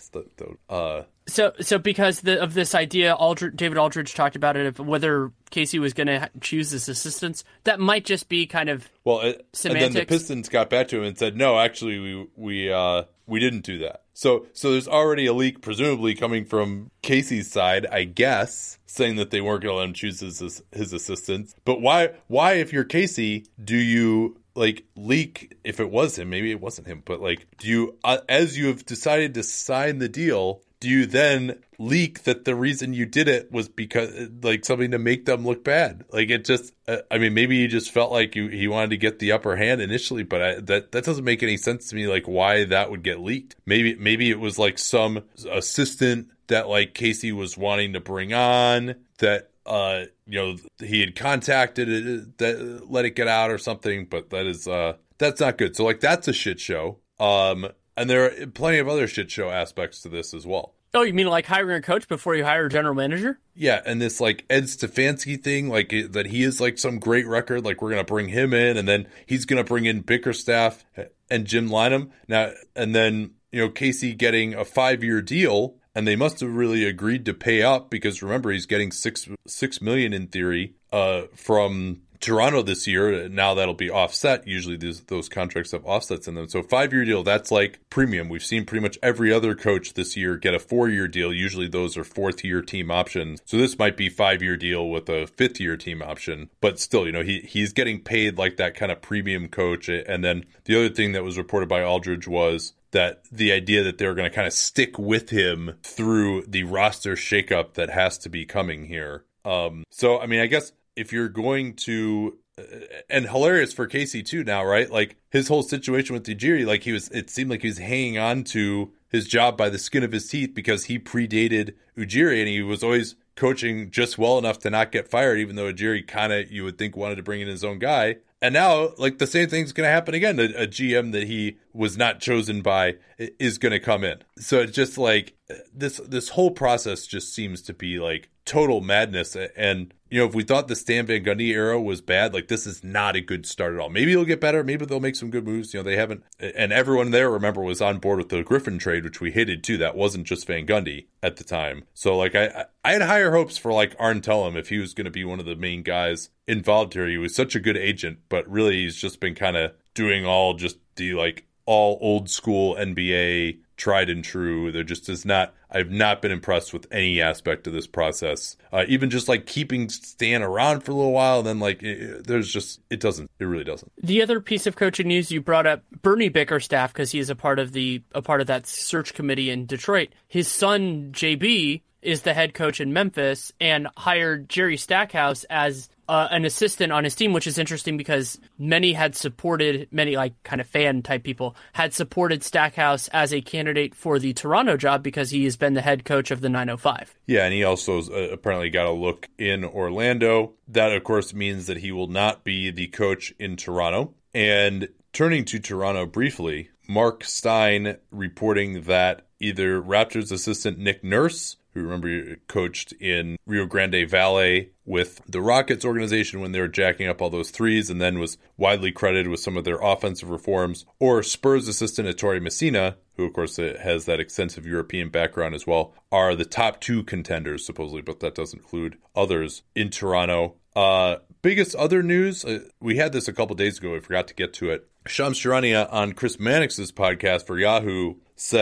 uh so so because the, of this idea, Aldridge, David Aldridge talked about it, of whether Casey was going to choose his assistants. That might just be kind of well, it, semantics. And then the Pistons got back to him and said, no, actually, we we uh we didn't do that. So so there's already a leak, presumably coming from Casey's side, I guess, saying that they weren't going to let him choose his his assistants. But why why if you're Casey do you like leak if it was him? Maybe it wasn't him, but like do you uh, as you have decided to sign the deal, do you then leak that the reason you did it was because like something to make them look bad? Like it just, uh, I mean, maybe he just felt like you, he wanted to get the upper hand initially, but I, that that doesn't make any sense to me. Like why that would get leaked? Maybe maybe it was like some assistant that like Casey was wanting to bring on that uh you know he had contacted it, that let it get out or something. But that is uh that's not good. So like that's a shit show. Um. And there are plenty of other shit show aspects to this as well. Oh, you mean like hiring a coach before you hire a general manager? Yeah, and this like Ed Stefanski thing, like it, that he is like some great record, like we're going to bring him in, and then he's going to bring in Bickerstaff and Jim Lynam. Now, and then, you know, Casey getting a five-year deal, and they must have really agreed to pay up because remember, he's getting six six million in theory uh, from Toronto this year. Now that'll be offset. Usually these, those contracts have offsets in them. So five-year deal, that's like premium. We've seen pretty much every other coach this year get a four-year deal. Usually those are fourth-year team options. So this might be five-year deal with a fifth-year team option. But still, you know, he he's getting paid like that kind of premium coach. And then the other thing that was reported by Aldridge was that the idea that they're going to kind of stick with him through the roster shakeup that has to be coming here. Um, so, I mean, I guess if you're going to, uh, and hilarious for Casey too now, right? Like his whole situation with Ujiri, like he was, it seemed like he was hanging on to his job by the skin of his teeth because he predated Ujiri and he was always coaching just well enough to not get fired, even though Ujiri kind of, you would think, wanted to bring in his own guy. And now, like, the same thing's going to happen again. A, a G M that he was not chosen by is going to come in. So it's just like this, this whole process just seems to be like total madness. And, you know, if we thought the Stan Van Gundy era was bad, like this is not a good start at all. Maybe it'll get better. Maybe they'll make some good moves. You know, they haven't, and everyone there, remember, was on board with the Griffin trade, which we hated too. That wasn't just Van Gundy at the time. So like I, I had higher hopes for like Arn Tellem if he was going to be one of the main guys involved here. He was such a good agent, but really he's just been kind of doing all just the like all old school N B A tried and true. There just is not, I've not been impressed with any aspect of this process. Uh, even just like keeping Stan around for a little while, and then like it, there's just, it doesn't, it really doesn't. The other piece of coaching news you brought up, Bernie Bickerstaff, because he is a part of the, a part of that search committee in Detroit. His son, J B, is the head coach in Memphis and hired Jerry Stackhouse as uh, an assistant on his team, which is interesting because many had supported, many like kind of fan type people had supported Stackhouse as a candidate for the Toronto job because he has been the head coach of the nine oh five. Yeah, and he also uh, apparently got a look in Orlando. That, of course, means that he will not be the coach in Toronto. And turning to Toronto briefly, Mark Stein reporting that either Raptors assistant Nick Nurse, who remember coached in Rio Grande Valley with the Rockets organization when they were jacking up all those threes and then was widely credited with some of their offensive reforms, or Spurs assistant Ettore Messina, who of course has that extensive European background as well, are the top two contenders supposedly, but that doesn't include others in Toronto. Uh, biggest other news, uh, we had this a couple days ago, I forgot to get to it. Shams Charania on Chris Mannix's podcast for Yahoo said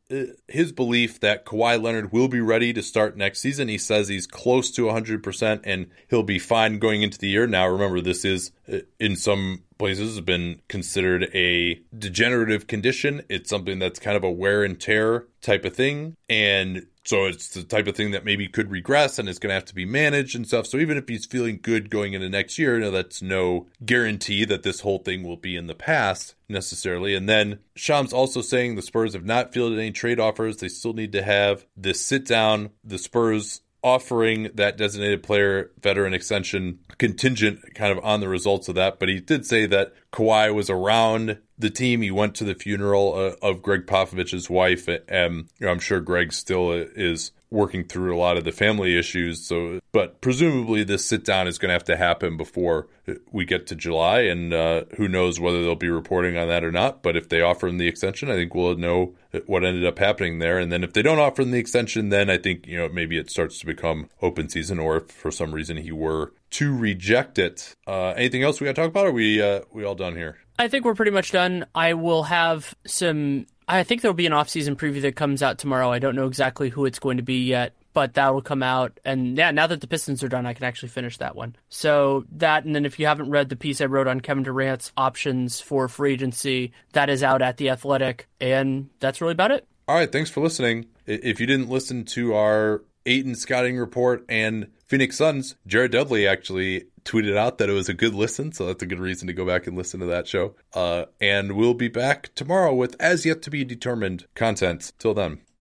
his belief that Kawhi Leonard will be ready to start next season. He says he's close to one hundred percent and he'll be fine going into the year. Now, remember, this is in some places has been considered a degenerative condition. It's something that's kind of a wear and tear type of thing. And so it's the type of thing that maybe could regress and is going to have to be managed and stuff. So even if he's feeling good going into next year, you know, that's no guarantee that this whole thing will be in the past necessarily. And then Shams also saying the Spurs have not fielded any trade offers. They still need to have this sit down. The Spurs offering that designated player veteran extension contingent kind of on the results of that. But he did say that Kawhi was around the team. He went to the funeral uh, of Greg Popovich's wife. And you know, I'm sure Greg still is working through a lot of the family issues. So, but presumably this sit down is going to have to happen before we get to July. And uh, who knows whether they'll be reporting on that or not. But if they offer him the extension, I think we'll know what ended up happening there. And then if they don't offer him the extension, then I think, you know, maybe it starts to become open season, or if for some reason he were to reject it. Uh, anything else we got to talk about? Or are we, uh, we all done here? I think we're pretty much done. I will have some, I think there'll be an off-season preview that comes out tomorrow. I don't know exactly who it's going to be yet, but that will come out. And yeah, now that the Pistons are done, I can actually finish that one. So that, and then if you haven't read the piece I wrote on Kevin Durant's options for free agency, that is out at The Athletic. And that's really about it. All right, thanks for listening. If you didn't listen to our Ayton scouting report and Phoenix Suns, Jared Dudley actually tweeted out that it was a good listen, so that's a good reason to go back and listen to that show. Uh, and we'll be back tomorrow with as yet to be determined content. Till then.